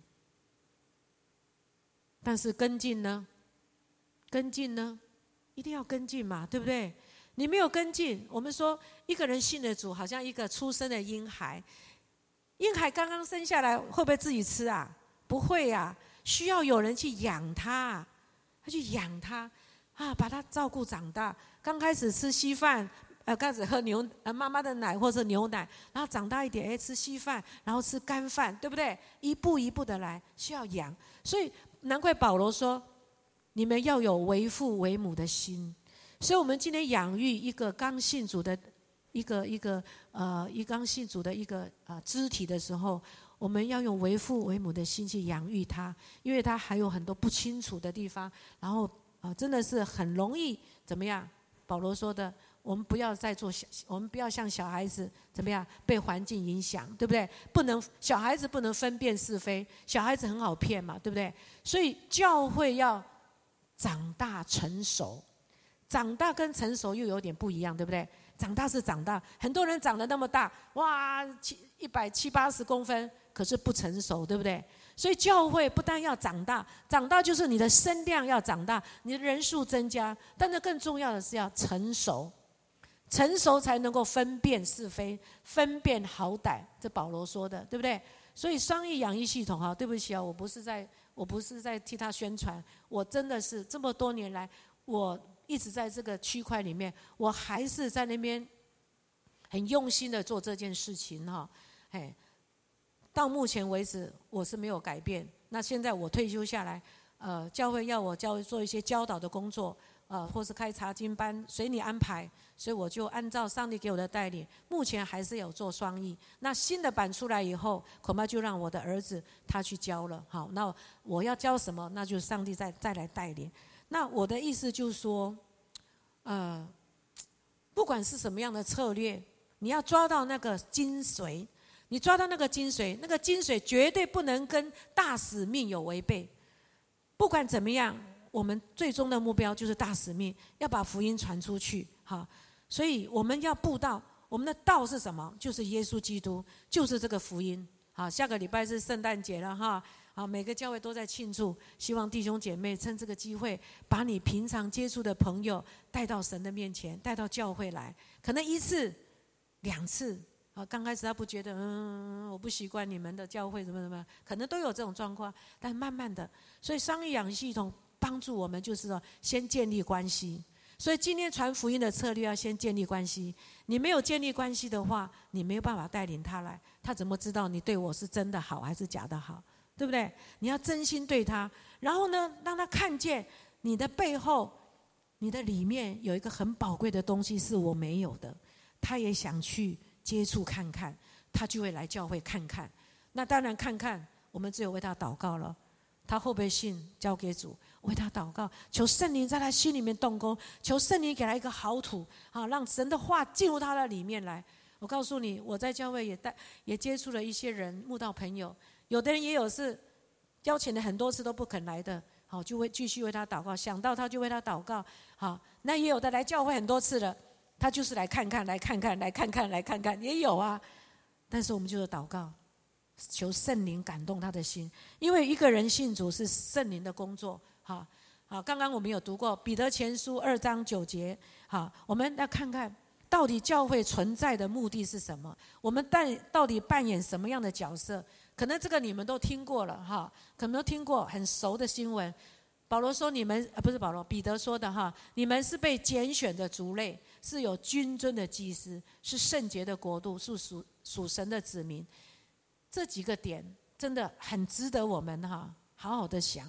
但是跟进呢？跟进呢？一定要跟进嘛，对不对？你没有跟进，我们说一个人信了主，好像一个出生的婴孩，婴孩刚刚生下来会不会自己吃啊？不会啊，需要有人去养他，他去养他啊，把他照顾长大。刚开始吃稀饭，呃，开始喝牛呃妈妈的奶或者牛奶，然后长大一点，哎，吃稀饭，然后吃干饭，对不对？一步一步的来，需要养。所以难怪保罗说，你们要有为父为母的心。所以我们今天养育一个刚信主的一个一个呃一刚信主的一个呃肢体的时候，我们要用为父为母的心去养育他，因为他还有很多不清楚的地方，然后呃真的是很容易怎么样？保罗说的，我们不要再做小，我们不要像小孩子怎么样被环境影响，对不对？不能小孩子不能分辨是非，小孩子很好骗嘛，对不对？所以教会要长大成熟，长大跟成熟又有点不一样，对不对？长大是长大，很多人长得那么大，哇，七一百七八十公分，可是不成熟，对不对？所以教会不但要长大，长大就是你的声量要长大，你的人数增加，但是更重要的是要成熟，成熟才能够分辨是非，分辨好歹。这保罗说的，对不对？所以双益养育系统啊，对不起啊，我不是在，我不是在替他宣传，我真的是这么多年来，我一直在这个区块里面，我还是在那边很用心的做这件事情哈，哎。到目前为止，我是没有改变。那现在我退休下来，呃，教会要我教做一些教导的工作，呃，或是开查经班，随你安排。所以我就按照上帝给我的带领，目前还是有做双益。那新的版出来以后，恐怕就让我的儿子他去教了。好，那我要教什么，那就上帝再再来带领。那我的意思就是说，呃，不管是什么样的策略，你要抓到那个精髓。你抓到那个精髓，那个精髓绝对不能跟大使命有违背。不管怎么样，我们最终的目标就是大使命，要把福音传出去。好，所以我们要布道，我们的道是什么？就是耶稣基督，就是这个福音。好，下个礼拜是圣诞节了哈，好，每个教会都在庆祝，希望弟兄姐妹趁这个机会，把你平常接触的朋友带到神的面前，带到教会来，可能一次、两次。啊，刚开始他不觉得，嗯，我不习惯你们的教会怎么怎么，可能都有这种状况，但慢慢的，所以商业养育系统帮助我们，就是说先建立关系。所以今天传福音的策略要先建立关系。你没有建立关系的话，你没有办法带领他来，他怎么知道你对我是真的好还是假的好？对不对？你要真心对他，然后呢，让他看见你的背后，你的里面有一个很宝贵的东西是我没有的，他也想去接触看看，他就会来教会看看。那当然看看，我们只有为他祷告了。他会不会信，交给主，为他祷告，求圣灵在他心里面动工，求圣灵给他一个好土，好让神的话进入他的里面来。我告诉你，我在教会也带也接触了一些人，慕道朋友，有的人也有是邀请了很多次都不肯来的，好就会继续为他祷告，想到他就为他祷告。好，那也有的来教会很多次了。他就是来看看，来看看，来看看，来看看，也有啊。但是我们就是祷告，求圣灵感动他的心，因为一个人信主是圣灵的工作。好，好，刚刚我们有读过彼得前书二章九节。好，我们来看看到底教会存在的目的是什么？我们到底扮演什么样的角色？可能这个你们都听过了哈，可能都听过很熟的新闻。保罗说：“你们，呃，不是保罗，彼得说的哈，你们是被拣选的族类，是有君尊的祭司，是圣洁的国度，是属属神的子民。”这几个点真的很值得我们哈好好的想。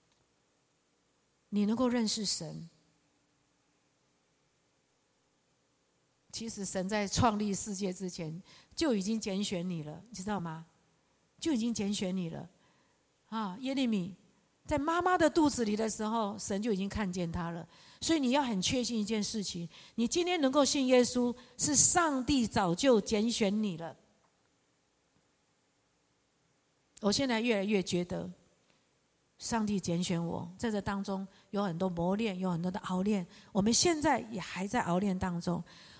你能够认识神，其实神在创立世界之前就已经拣选你了，你知道吗？就已经拣选你了啊！耶利米在妈妈的肚子里的时候，神就已经看见他了。所以你要很确信一件事情：你今天能够信耶稣，是上帝早就拣选你了。我现在越来越觉得，上帝拣选我，在这当中有很多磨练，有很多的熬炼。我们现在也还在熬炼当中。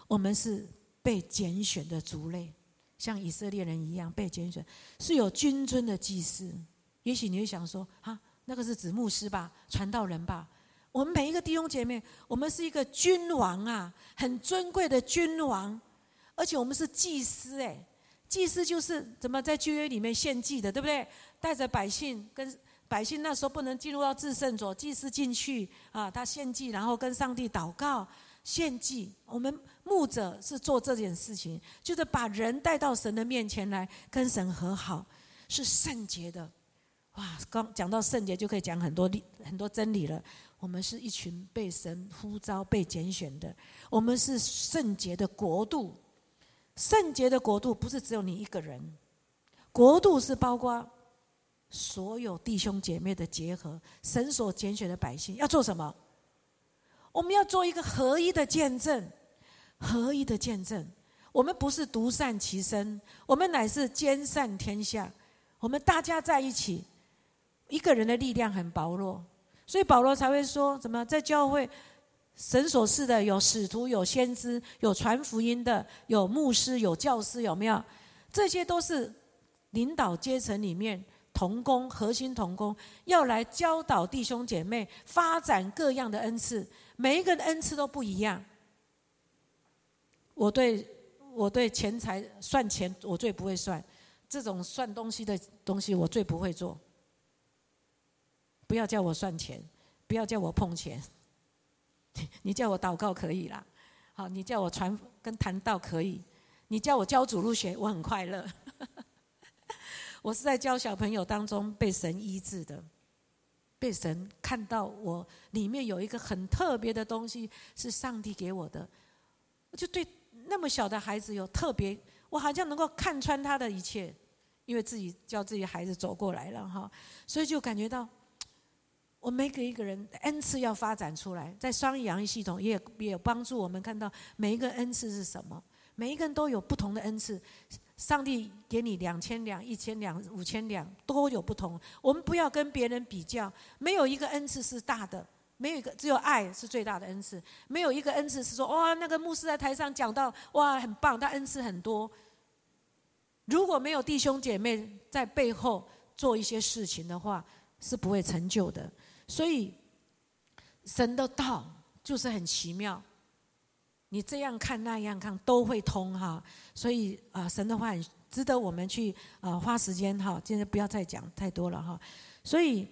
我们是被拣选的族类，像以色列人一样被拣选，是有君尊的祭司。也许你会想说啊，那个是指牧师吧，传道人吧？我们每一个弟兄姐妹，我们是一个君王啊，很尊贵的君王，而且我们是祭司哎，祭司就是怎么在旧约里面献祭的，对不对？带着百姓，跟百姓那时候不能进入到至圣所，祭司进去啊，他献祭，然后跟上帝祷告献祭。我们牧者是做这件事情，就是把人带到神的面前来，跟神和好，是圣洁的。哇，刚讲到圣洁就可以讲很多很多真理了。我们是一群被神呼召、被拣选的，我们是圣洁的国度。圣洁的国度不是只有你一个人，国度是包括所有弟兄姐妹的结合。神所拣选的百姓要做什么？我们要做一个合一的见证，合一的见证。我们不是独善其身，我们乃是兼善天下。我们大家在一起，一个人的力量很薄弱，所以保罗才会说怎么在教会神所赐的有使徒，有先知，有传福音的，有牧师，有教师，有没有？这些都是领导阶层里面同工，核心同工，要来教导弟兄姐妹发展各样的恩赐，每一个恩赐都不一样。我对我对钱财算钱我最不会算，这种算东西的东西我最不会做。不要叫我算钱，不要叫我碰钱，你叫我祷告可以啦，好，你叫我传跟谈道可以，你叫我教主日学，我很快乐。我是在教小朋友当中被神医治的，被神看到我里面有一个很特别的东西是上帝给我的，我就对那么小的孩子有特别，我好像能够看穿他的一切，因为自己教自己孩子走过来了哈，所以就感觉到我每个一个人恩赐要发展出来，在双语养育系统也也有帮助我们看到每一个恩赐是什么，每一个人都有不同的恩赐。上帝给你两千两、一千两、五千两，都有不同。我们不要跟别人比较，没有一个恩赐是大的，没有一个，只有爱是最大的恩赐。没有一个恩赐是说哇，那个牧师在台上讲到哇很棒，他恩赐很多。如果没有弟兄姐妹在背后做一些事情的话，是不会成就的。所以神的道就是很奇妙，你这样看那样看都会通哈。所以啊，神的话很值得我们去啊花时间哈。今天不要再讲太多了哈。所以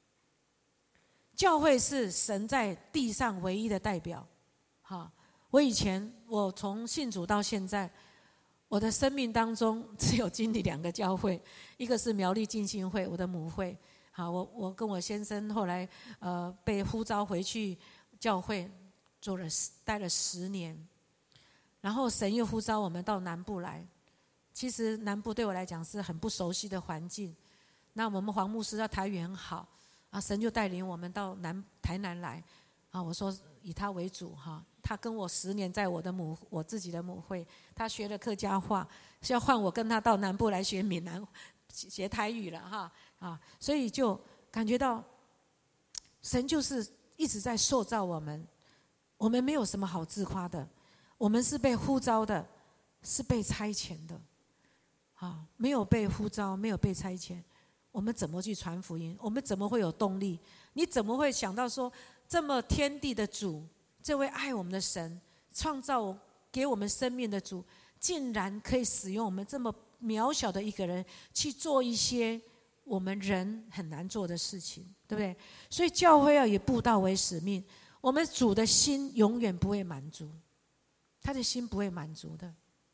教会是神在地上唯一的代表哈。我以前我从信主到现在，我的生命当中只有经历两个教会，一个是苗栗浸信会，我的母会。好，我我跟我先生后来呃被呼召回去教会，做了待了十年，然后神又呼召我们到南部来。其实南部对我来讲是很不熟悉的环境，那我们黄牧师的台语很好啊，神就带领我们到南台南来啊。我说以他为主哈，他跟我十年在我的母我自己的母会，他学了客家话，是要换我跟他到南部来学闽南学台语了哈。啊，所以就感觉到神就是一直在塑造我们，我们没有什么好自夸的，我们是被呼召的，是被差遣的。啊，没有被呼召，没有被差遣，我们怎么去传福音？我们怎么会有动力？你怎么会想到说，这么天地的主，这位爱我们的神，创造给我们生命的主，竟然可以使用我们这么渺小的一个人去做一些我们人很难做的事情，对不对？所以教会要以布道为使命，我们主的心永远不会满足，他的心不会满足的，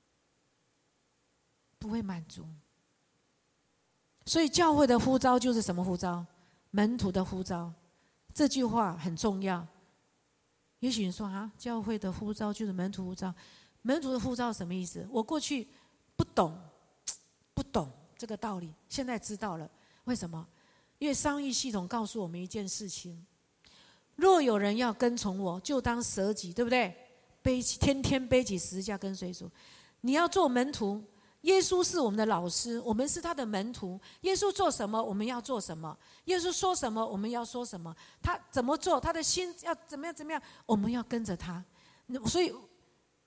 不会满足。所以教会的呼召就是什么呼召？门徒的呼召。这句话很重要。也许你说啊，教会的呼召就是门徒呼召，门徒的呼召什么意思？我过去不懂，不懂这个道理，现在知道了。为什么？因为商议系统告诉我们一件事情：若有人要跟从我，就当舍己，对不对？背起天天背起十字架跟随主。你要做门徒，耶稣是我们的老师，我们是他的门徒。耶稣做什么，我们要做什么；耶稣说什么，我们要说什么。他怎么做，他的心要怎么样怎么样，我们要跟着他。所以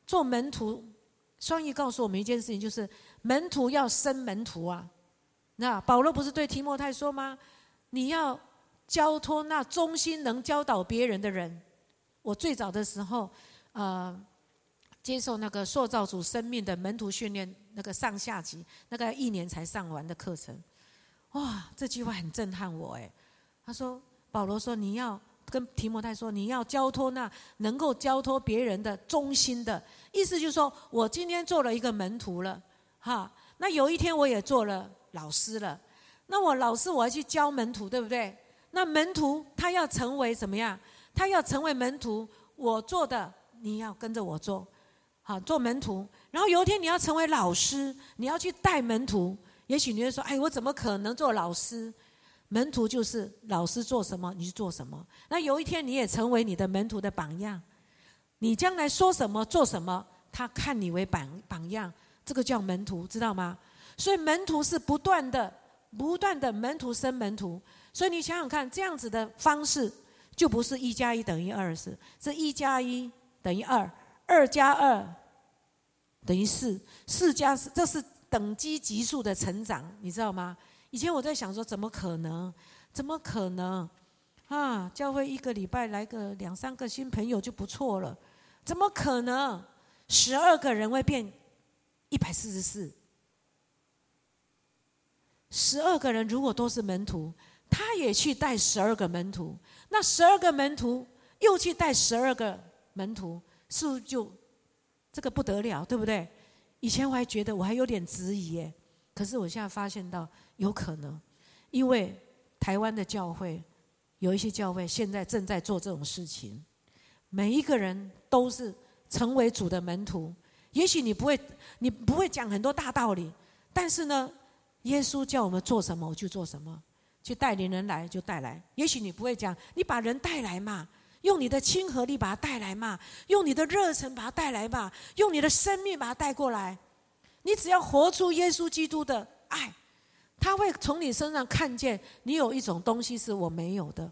做门徒，双义告诉我们一件事情，就是门徒要生门徒啊。那保罗不是对提摩太说吗？你要交托那忠心能教导别人的人。我最早的时候，呃，接受那个塑造主生命的门徒训练那个上下级，那个一年才上完的课程，哇，这句话很震撼我哎。他说，保罗说你要跟提摩太说，你要交托那能够交托别人的忠心的，意思就是说我今天做了一个门徒了，哈，那有一天我也做了老师了，那我老师我要去教门徒，对不对？那门徒他要成为怎么样？他要成为门徒，我做的你要跟着我做，好，做门徒。然后有一天你要成为老师，你要去带门徒。也许你会说，哎，我怎么可能做老师？门徒就是老师做什么你就做什么。那有一天你也成为你的门徒的榜样，你将来说什么做什么，他看你为榜榜样，这个叫门徒，知道吗？所以门徒是不断的不断的门徒生门徒。所以你想想看，这样子的方式就不是一加一等于二，是是一加一等于二，二加二等于四，四加四，这是等级级数的成长，你知道吗？以前我在想说，怎么可能？怎么可能？啊，教会一个礼拜来个两三个新朋友就不错了，怎么可能？十二个人会变一百四十四，十二个人如果都是门徒，他也去带十二个门徒，那十二个门徒又去带十二个门徒，是不是就这个不得了，对不对？以前我还觉得我还有点质疑耶，可是我现在发现到有可能，因为台湾的教会有一些教会现在正在做这种事情，每一个人都是成为主的门徒。也许你不会，你不会讲很多大道理，但是呢，耶稣叫我们做什么我就做什么，去带领人来就带来。也许你不会讲，你把人带来嘛，用你的亲和力把他带来嘛，用你的热忱把他带来嘛，用你的生命把他带过来。你只要活出耶稣基督的爱，他会从你身上看见你有一种东西是我没有的，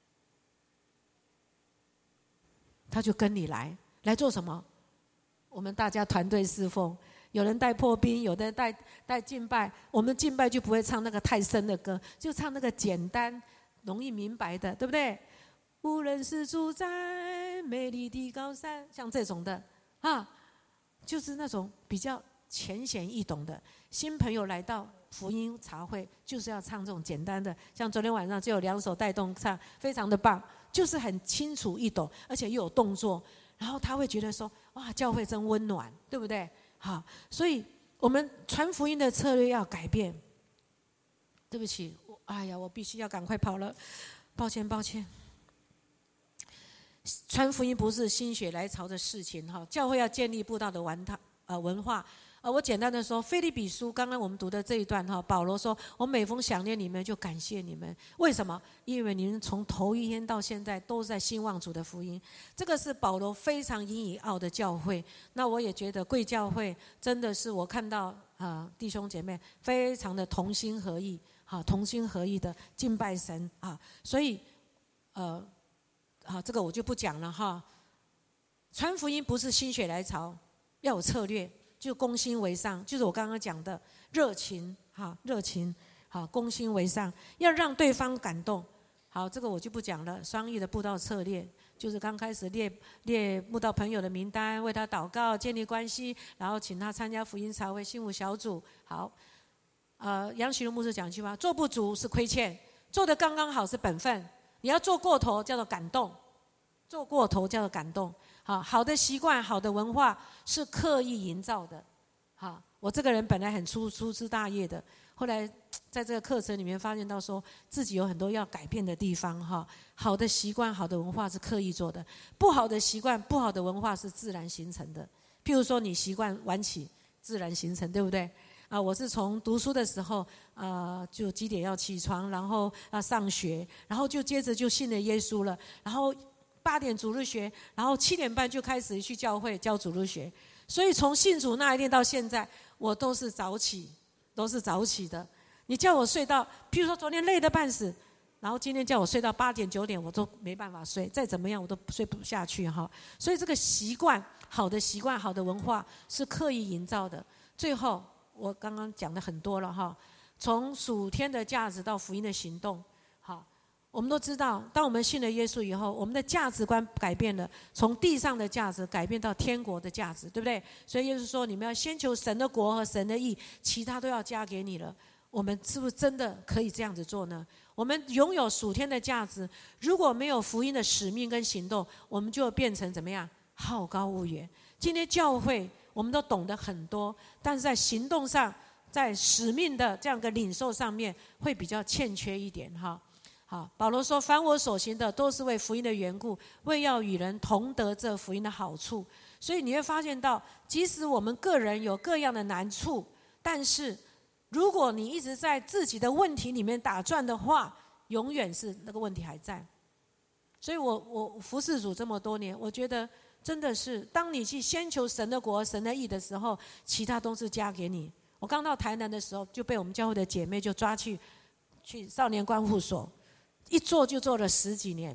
他就跟你来来做什么？我们大家团队侍奉，有人带破冰，有的人带带敬拜。我们敬拜就不会唱那个太深的歌，就唱那个简单容易明白的，对不对？无论是住在美丽的高山，像这种的啊，就是那种比较浅显易懂的。新朋友来到福音茶会，就是要唱这种简单的，像昨天晚上就有两首带动唱，非常的棒，就是很清楚易懂，而且又有动作，然后他会觉得说，哇，教会真温暖，对不对？好，所以我们传福音的策略要改变。对不起，哎呀，我必须要赶快跑了，抱歉抱歉。传福音不是心血来潮的事情哈，教会要建立布道的文化呃文化。呃，我简单的说，腓立比书刚刚我们读的这一段哈，保罗说，我每逢想念你们就感谢你们。为什么？因为你们从头一天到现在都在兴旺主的福音。这个是保罗非常引以傲的教会。那我也觉得贵教会真的是我看到啊、呃、弟兄姐妹非常的同心合意，好同心合意的敬拜神啊。所以呃好，这个我就不讲了哈。传福音不是心血来潮，要有策略。就攻心为上，就是我刚刚讲的热情，哈，热情，好，攻心为上，要让对方感动。好，这个我就不讲了。双义的布道策略，就是刚开始列列布道朋友的名单，为他祷告，建立关系，然后请他参加福音茶会、信物小组。好，呃，杨启荣牧师讲一句话：做不足是亏欠，做得刚刚好是本分。你要做过头，叫做感动；做过头叫做感动。好，好的习惯、好的文化是刻意营造的。好，我这个人本来很粗粗枝大叶的，后来在这个课程里面发现到说自己有很多要改变的地方。哈，好的习惯、好的文化是刻意做的，不好的习惯、不好的文化是自然形成的。譬如说，你习惯晚起，自然形成，对不对？啊，我是从读书的时候，呃，就几点要起床，然后要上学，然后就接着就信了耶稣了，然后八点主日学，然后七点半就开始去教会教主日学。所以从信主那一天到现在，我都是早起，都是早起的。你叫我睡到，譬如说昨天累得半死， 然后今天叫我睡到八点九点，我都没办法睡，再怎么样我都睡不下去哈。所以这个习惯，好的习惯，好的文化是刻意营造的。最后我刚刚讲的很多了哈，从属天的价值到福音的行动，好，我们都知道，当我们信了耶稣以后，我们的价值观改变了，从地上的价值改变到天国的价值，对不对？所以耶稣说，你们要先求神的国和神的义，其他都要加给你了。我们是不是真的可以这样子做呢？我们拥有属天的价值，如果没有福音的使命跟行动，我们就会变成怎么样？好高骛远。今天教会我们都懂得很多，但是在行动上，在使命的这样的领受上面，会比较欠缺一点哈。好，保罗说：“凡我所行的，都是为福音的缘故，为要与人同得这福音的好处。”所以你会发现到，即使我们个人有各样的难处，但是如果你一直在自己的问题里面打转的话，永远是那个问题还在。所以我我服侍主这么多年，我觉得真的是，当你去先求神的国、神的义的时候，其他都是加给你。我刚到台南的时候，就被我们教会的姐妹就抓去去少年观护所，一做就做了十几年。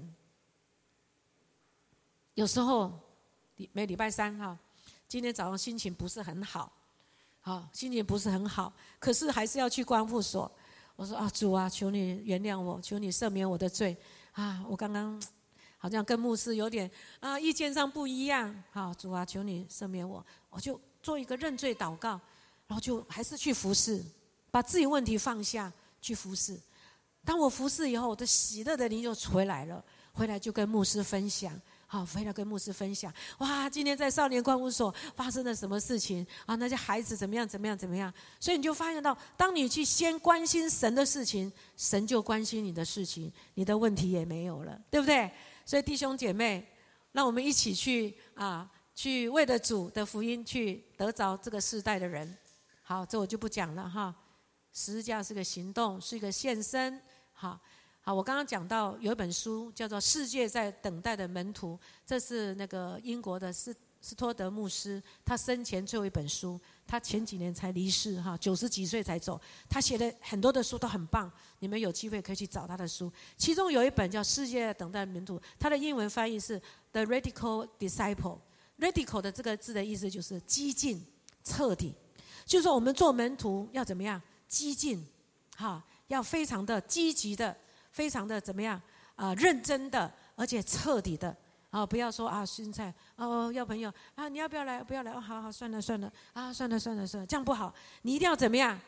有时候每礼拜三哈，今天早上心情不是很好。好，心情不是很好，可是还是要去观护所。我说啊，主啊，求你原谅我，求你赦免我的罪啊！我刚刚好像跟牧师有点啊意见上不一样。好，主啊，求你赦免我，我就做一个认罪祷告，然后就还是去服侍，把自己问题放下去服侍。当我服侍以后，我的喜乐的灵就回来了，回来就跟牧师分享。好，回来跟牧师分享，哇，今天在少年观护所发生了什么事情啊？那些孩子怎么样怎么样怎么样？所以你就发现到，当你去先关心神的事情，神就关心你的事情，你的问题也没有了，对不对？所以弟兄姐妹，让我们一起去啊，去为了主的福音去得着这个世代的人。好，这我就不讲了哈。十字架是个行动，是一个献身。好。好，我刚刚讲到有一本书叫做《世界在等待的门徒》，这是那个英国的斯斯托德牧师，他生前最后一本书，他前几年才离世哈，九十几岁才走。他写的很多的书都很棒，你们有机会可以去找他的书。其中有一本叫《世界在等待的门徒》，它的英文翻译是 The Radical Disciple。Radical 的这个字的意思就是激进、彻底，就是说我们做门徒要怎么样？激进，哈，要非常的积极的。非常的怎么样啊、呃？认真的，而且彻底的啊！不要说啊，现在哦，要朋友啊，你要不要来？不要来哦，好好，算了算了啊，算了算了算了，这样不好。你一定要怎么样？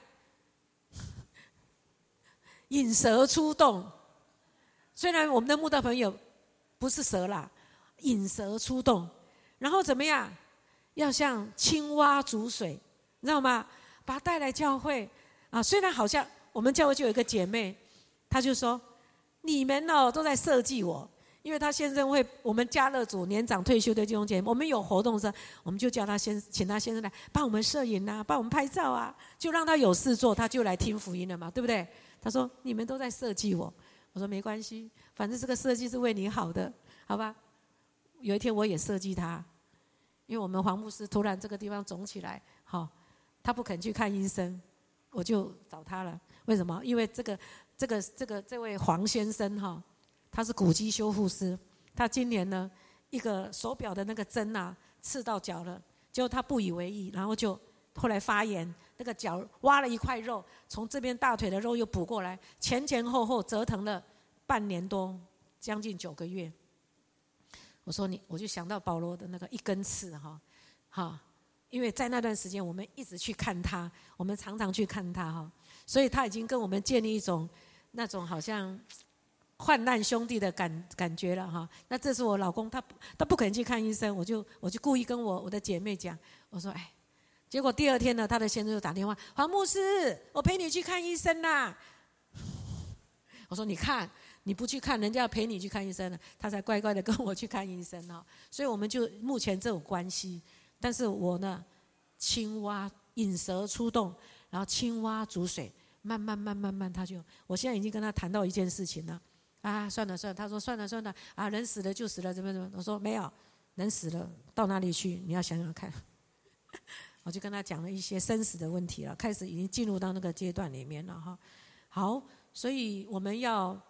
引蛇出洞。虽然我们的慕道朋友不是蛇啦，引蛇出洞，然后怎么样？要像青蛙逐水，你知道吗？把他带来教会啊。虽然好像我们教会就有一个姐妹，她就说。你们哦都在设计我，因为他先生会，我们家乐组年长退休的弟兄姐妹，我们有活动的时候，我们就叫他先，请他先生来帮我们摄影啊，帮我们拍照啊，就让他有事做，他就来听福音了嘛，对不对？他说你们都在设计我，我说没关系，反正这个设计是为你好的，好吧？有一天我也设计他，因为我们黄牧师突然这个地方肿起来，好，他不肯去看医生，我就找他了。为什么？因为这个。这个这个这位黄先生哈，他是骨肌修复师，他今年呢一个手表的那个针啊刺到脚了，结果他不以为意，然后就后来发炎，那个脚挖了一块肉，从这边大腿的肉又补过来，前前后后折腾了半年多，将近九个月。我说你，我就想到保罗的那个一根刺哈，哈，因为在那段时间我们一直去看他，我们常常去看他哈，所以他已经跟我们建立一种。那种好像患难兄弟的感感觉了哈。那这是我老公，他他不肯去看医生，我就我就故意跟我我的姐妹讲，我说哎，结果第二天呢，他的先生就打电话，黄牧师，我陪你去看医生啦。我说你看，你不去看，人家要陪你去看医生了，他才乖乖的跟我去看医生哈。所以我们就目前这种关系，但是我呢，青蛙引蛇出洞，然后青蛙逐水。慢慢慢慢慢，他就，我现在已经跟他谈到一件事情了，啊，算了算了，他说算了算了，啊，人死了就死了，怎么怎么？我说没有，人死了到哪里去？你要想想看。我就跟他讲了一些生死的问题了，开始已经进入到那个阶段里面了哈。好，所以我们要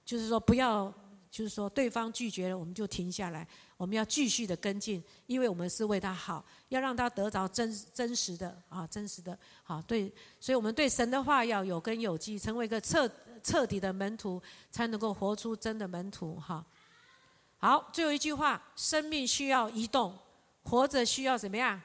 就是说不要，就是说对方拒绝了，我们就停下来，我们要继续的跟进，因为我们是为他好，要让他得着真真实的啊，真实的好对，所以我们对神的话要有根有基，成为一个彻彻底的门徒，才能够活出真的门徒哈。好，最后一句话，生命需要移动，活着需要怎么样？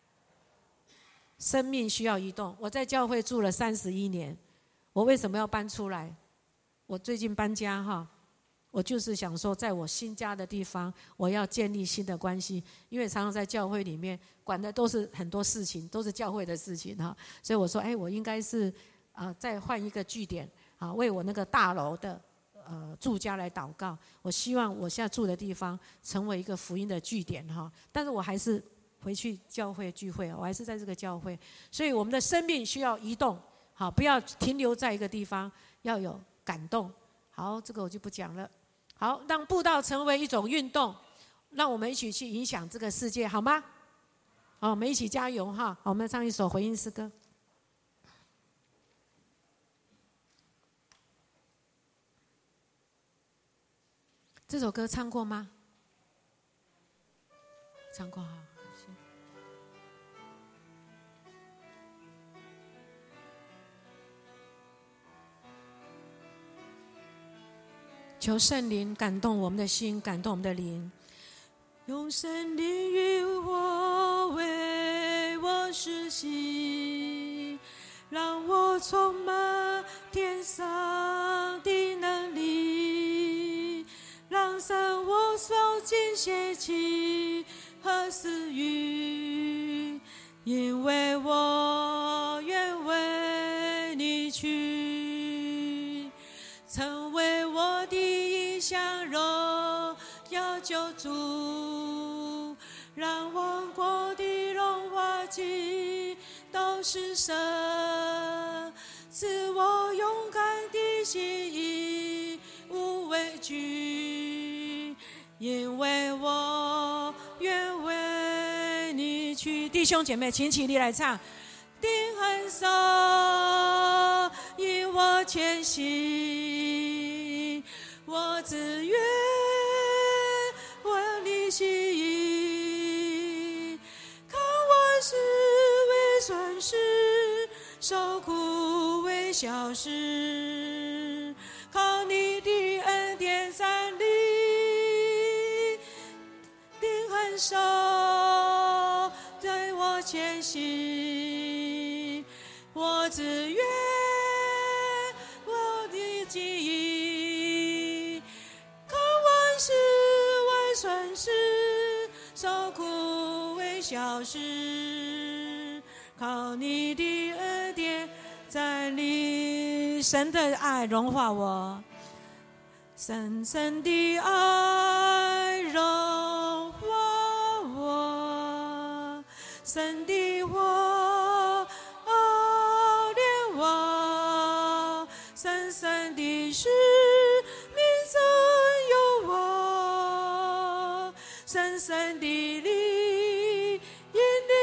生命需要移动。我在教会住了三十一年，我为什么要搬出来？我最近搬家哈，我就是想说，在我新家的地方，我要建立新的关系，因为常常在教会里面管的都是很多事情，都是教会的事情哈，所以我说，哎，我应该是啊、呃，再换一个据点啊，为我那个大楼的呃住家来祷告。我希望我现在住的地方成为一个福音的据点哈，但是我还是回去教会聚会，我还是在这个教会，所以我们的生命需要移动，好，不要停留在一个地方，要有感动。好，这个我就不讲了。好，让布道成为一种运动，让我们一起去影响这个世界，好吗？好，我们一起加油哈！好，我们唱一首回应诗歌。这首歌唱过吗？唱过哈。求圣灵感动我们的心，感动我们的灵，用圣灵与我为我施行，让我充满天上的能力，让神我受尽邪气和私欲，因为我愿为你去，成为我的影像荣耀救主，让万国的荣华尽都是神，赐我勇敢的心，义无畏惧，因为我愿为你去。弟兄姐妹，请起立来唱。定恒手引我前行，我只愿为你心意，看万事为损失，受苦为小事，靠你的恩典站立，定恒手在我前行，我只愿我的记忆，看万事为损失，受苦为小事，靠你的恩典站立。神的爱融化我，深深的爱融化我，神的火熬炼我，深深的使命真有我，深深的力引领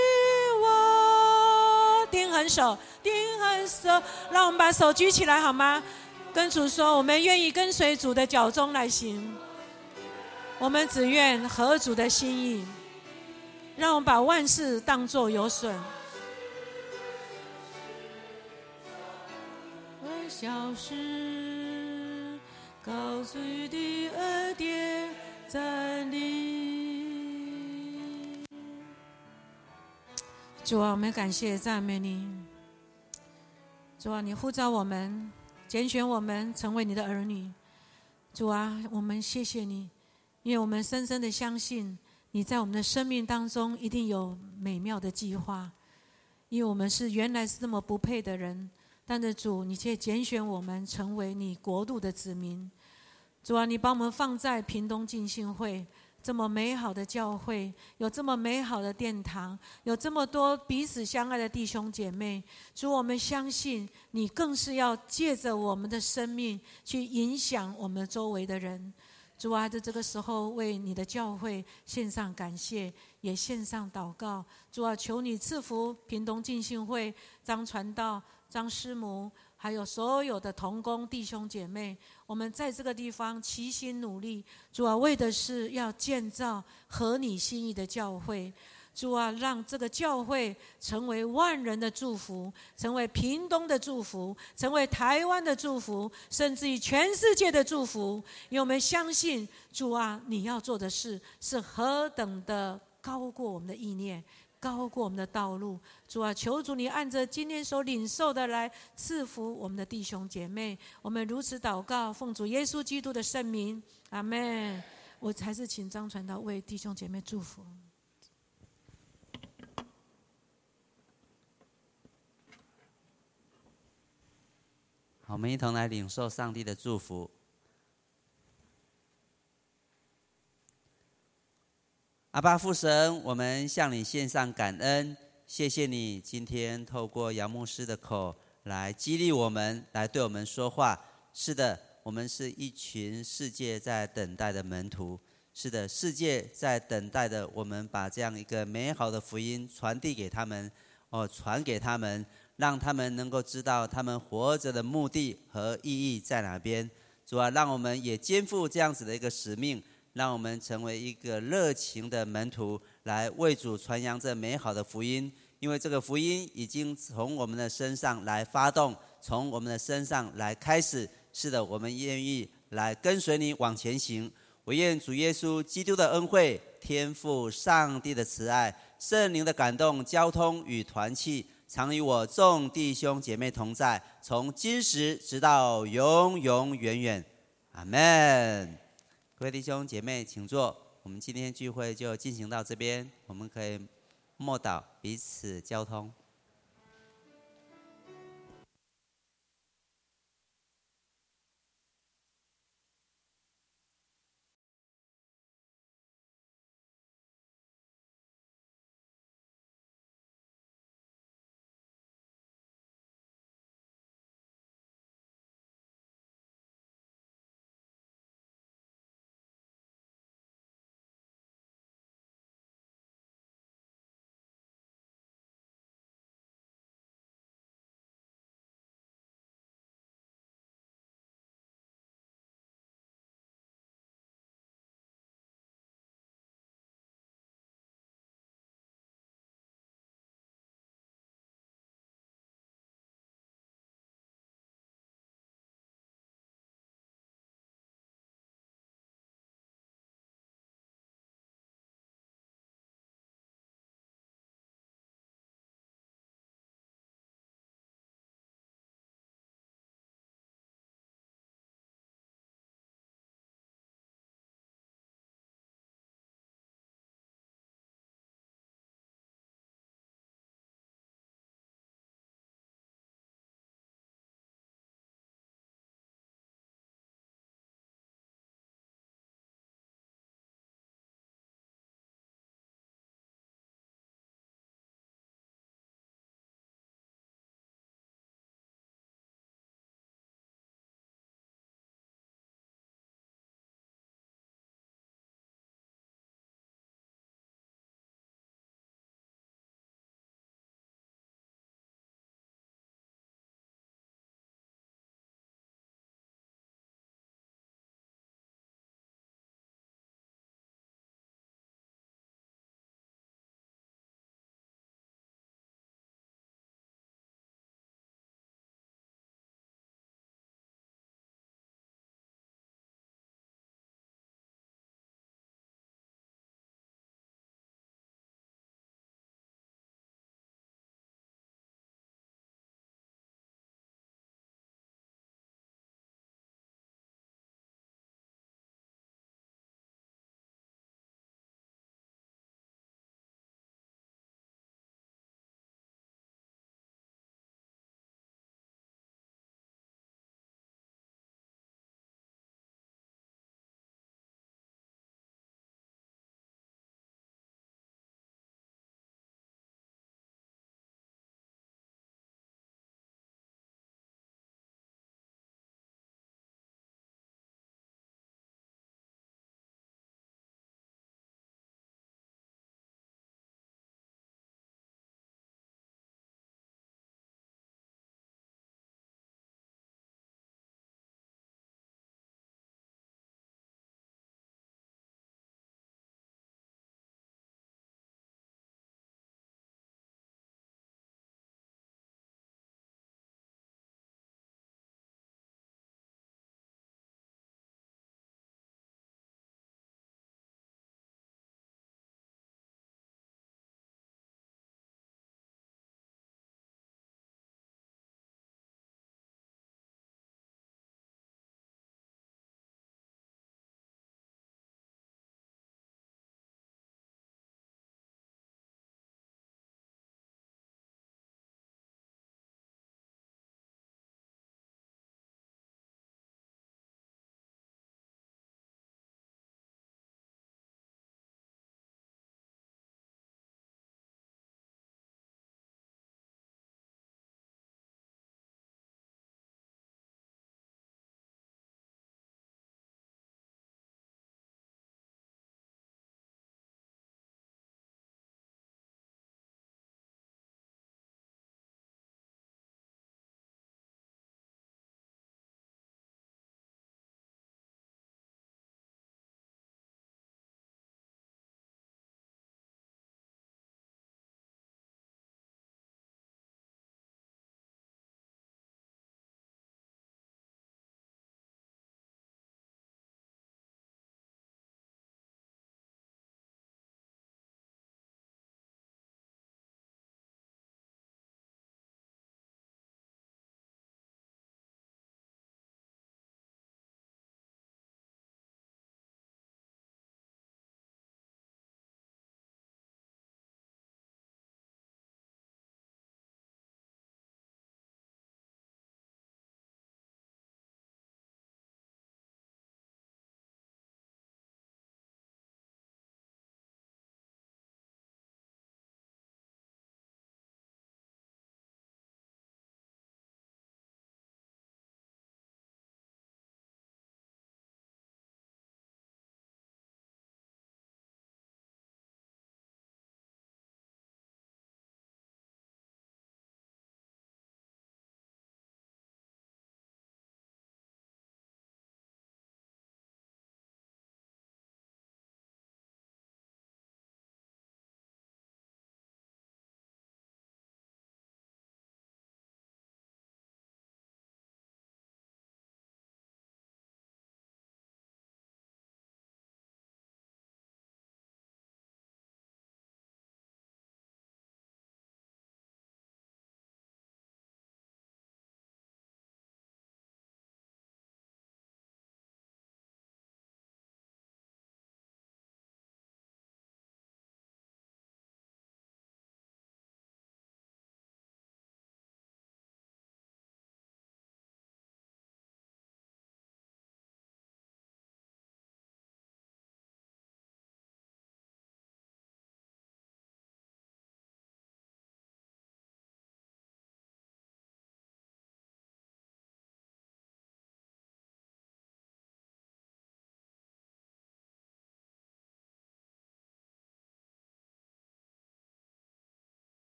我。定恒手，定恒手，让我们把手举起来好吗？跟主说，我们愿意跟随主的脚踪来行，我们只愿合主的心意，让我们把万事当作有损，为小事，靠主的恩典站立。主啊，我们感谢赞美你。主啊，你呼召我们，拣选我们成为你的儿女。主啊，我们谢谢你，因为我们深深的相信你在我们的生命当中一定有美妙的计划，因为我们是原来是这么不配的人，但是主你却拣选我们成为你国度的子民。主啊，你把我们放在屏东浸信会这么美好的教会，有这么美好的殿堂，有这么多彼此相爱的弟兄姐妹。主，我们相信你更是要借着我们的生命去影响我们周围的人。主啊，在这个时候为你的教会献上感谢，也献上祷告。主啊，求你赐福屏东浸信会张传道张师母，还有所有的同工弟兄姐妹，我们在这个地方齐心努力。主啊，为的是要建造合你心意的教会。主啊，让这个教会成为万人的祝福，成为屏东的祝福，成为台湾的祝福，甚至于全世界的祝福。因为我们相信，主啊，你要做的事是何等的高过我们的意念，高过我们的道路。主啊，求主你按着今天所领受的来赐福我们的弟兄姐妹。我们如此祷告，奉主耶稣基督的圣名，阿们。我还是请张传道为弟兄姐妹祝福。 好，我们一同来领受上帝的祝福。阿爸父神，我们向你献上感恩，谢谢你今天透过杨牧师的口来激励我们，来对我们说话。是的，我们是一群世界在等待的门徒。是的，世界在等待的我们，把这样一个美好的福音传递给他们，哦，传给他们，让他们能够知道他们活着的目的和意义在哪边。主啊，让我们也肩负这样子的一个使命，让我们成为一个热情的门徒，来为主传扬这美好的福音。因为这个福音已经从我们的身上来发动，从我们的身上来开始。是的，我们愿意来跟随你往前行。我愿主耶稣基督的恩惠、天父上帝的慈爱、圣灵的感动、交通与团契，常与我众弟兄姐妹同在，从今时直到永永远远。阿们。各位弟兄姐妹请坐，我们今天聚会就进行到这边，我们可以默祷，彼此交通。